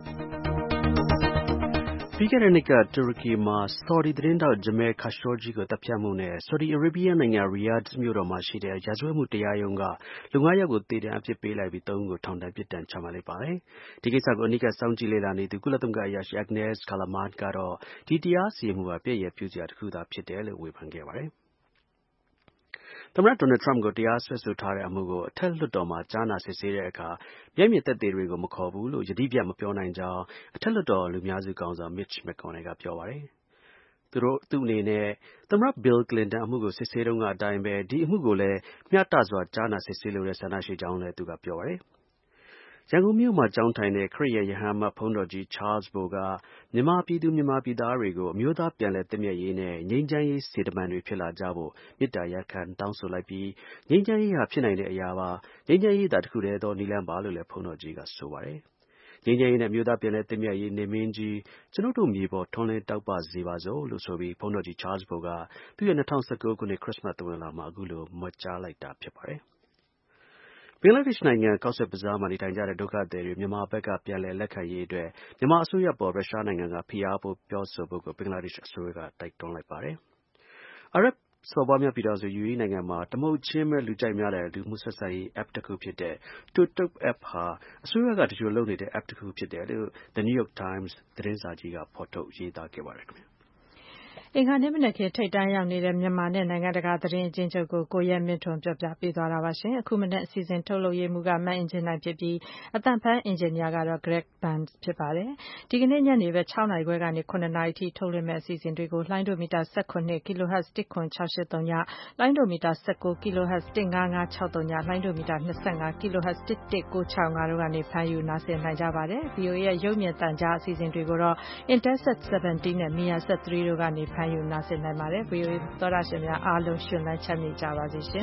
ပြီးခဲ့တဲ့နှစ်ကတူရကီမှာဆော်ဒီသတင်းတောက်ဂျမဲလ်ခါရှိုဂျီကိုတပ်ဖြတ်မှုနဲ့ဆော်ဒီအာရေဗီးယားနိုင်ငံရီယာ့ဒ်မြို့တော်မှာရှိတဲ့ရာဇဝတ်မှုတရားရုံးကလူ၅ယောက်ကိုသေဒဏ်အပြစ်ပေးလိုက်ပြီး၃ဦးကိုထောင်ဒဏ်ပြစ်ဒဏ်ချမှတ်လိုက်ပါတယ်။ဒီကိစ္စကိုအနီးကပ်စောင့်ကြည့်လေ့လာနေသူကုလသမဂ္ဂအရာရှိ Agnes Callamard ကတော့ဒီတရားစီရင်မှုဟာပြည့်ရပြုစရာတစ်ခုသာဖြစ်တယ်လို့ဝေဖန်ခဲ့ပါတယ်။သမ္မတ Donald Trump ကိုတရားစွဲဆိုထားတဲ့အမှုကိုအထက်လွှတ်တော်မှာကြားနာစစ်ဆေးတဲ့အခါမျက်မြင်သက်သေတွေကိုမခေါ်ဘူးလို့ယတိပြတ်မပြောနိုင်ကြောင်းအထက်လွှတ်တော်လူများစုခေါင်းဆောင် Mitch McConnell ကပြောပါတယ်။သူတို့သူ့အနေနဲ့သမ္မတ Bill Clinton အမှုကိုစစ်ဆေးတုန်းကအတိုင်းပဲဒီအမှုကိုလည်းမျှတစွာကြားနာစစ်ဆေးလိုတဲ့ဆန္ဒရှိကြောင်းလည်းသူကပြောပါတယ်။ရန်ကုန်မြို့မှာကျောင်းထိုင်တဲ့ခရစ်ယာန်ရဟန်းအမတ်ဘုန်းတော်ကြီး Charles Bo ကမြန်မာပြည်သူမြန်မာပြည်သားတွေကိုအမျိုးသားပြန်လည်သင့်မြတ်ရေးနဲ့ငြိမ်းချမ်းရေးစေတမန်တွေဖြစ်လာကြဖို့မေတ္တာရပ်ခံတောင်းဆိုလိုက်ပြီးငြိမ်းချမ်းရေးဟာဖြစ်နိုင်တဲ့အရာပါငြိမ်းချမ်းရေးသာတစ်ခုတည်းသောနည်းလမ်းပါလို့လည်းဘုန်းတော်ကြီးကဆိုပါတယ်။ငြိမ်းချမ်းရေးနဲ့အမျိုးသားပြန်လည်သင့်မြတ်ရေးနေမင်းကြီးကျွန်ုပ်တို့မြေပေါ်ထွန်းလင်းတောက်ပစေပါစို့လို့ဆိုပြီးဘုန်းတော်ကြီး Charles Bo ကသူ့ရဲ့twenty nineteenခုနှစ်ခရစ်မတ်သဝဏ်လွှာမှာအခုလိုမြွက်ကြားလိုက်တာဖြစ်ပါတယ်။ဘင်္ဂလားဒေ့ရှ်နိုင်ငံကော့ဆက်ဘဇားမှာနေထိုင်ကြတဲ့ဒုက္ခသည်တွေမြန်မာဘက်ကပြန်လည်လက်ခံရေးအတွက်မြန်မာအစိုးရပေါ်ရုရှားနိုင်ငံကဖိအားပိုပြောဆိုဖို့ကိုဘင်္ဂလားဒေ့ရှ်အစိုးရကတိုက်တွန်းလိုက်ပါတယ်။အာရပ်စော်ဘွားများပြည်ထောင်စု U A E နိုင်ငံမှာတမုတ်ချင်းပဲလူကြိုက်များတဲ့လူမှုဆက်ဆံရေး app တစ်ခုဖြစ်တဲ့ TikTok app ဟာအစိုးရကတချို့လုပ်နေတဲ့ app တစ်ခုဖြစ်တယ်လို့ The New York Times သတင်းစာကြီးကဖော်ထုတ်ရေးသားခဲ့ပါတယ်ခင်ဗျာ။အင်္ဂါနေ့မနက်ခင်းထိတ်တန်းရောက်နေတဲ့မြန်မာနဲ့နိုင်ငံတကာသတင်းအကျဉ်းချုပ်ကိုကိုရဲမင်းထွန်းပြောပြပေးသွားတာပါရှင်။အခုမနက်အစီအစဉ်ထုတ်လုပ်ရေးမှုကမတ်အင်ဂျင်နိုင်ဖြစ်ပြီးအသံဖမ်းအင်ဂျင်နီယာကတော့ Greg Burns ဖြစ်ပါတယ်။ဒီကနေ့ညနေပဲsixနာရီခွဲကနေsevenနာရီထိထုတ်လွှင့်မယ့်အစီအစဉ်တွေကိုလိုင်းဒိုမီတာeighteenကီလိုဟတ်ဇ်one nine six eight threeလိုင်းဒိုမီတာnineteenကီလိုဟတ်ဇ်one five five six threeလိုင်းဒိုမီတာtwenty-fiveကီလိုဟတ်ဇ်one one nine six fiveတို့ကနေဖမ်းယူနားဆင်နိုင်ကြပါတယ်။ V O A ရဲ့ရုပ်မြင်သံကြားအစီအစဉ်တွေကိုတော့ Intelsat seventeenနဲ့Measat threeတို့ကနေဖမ်းယူနားဆင်နိုင်ပါတယ်။ V O A သောတရှင်များအားလုံးရှင်လန်းချမ်းမြေ့ကြပါစေရှင်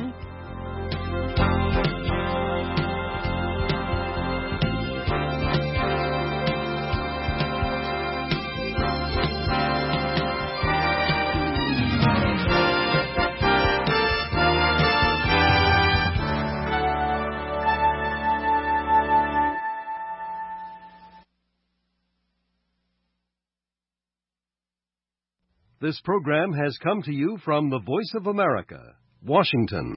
။ This program has come to you from the Voice of America, Washington.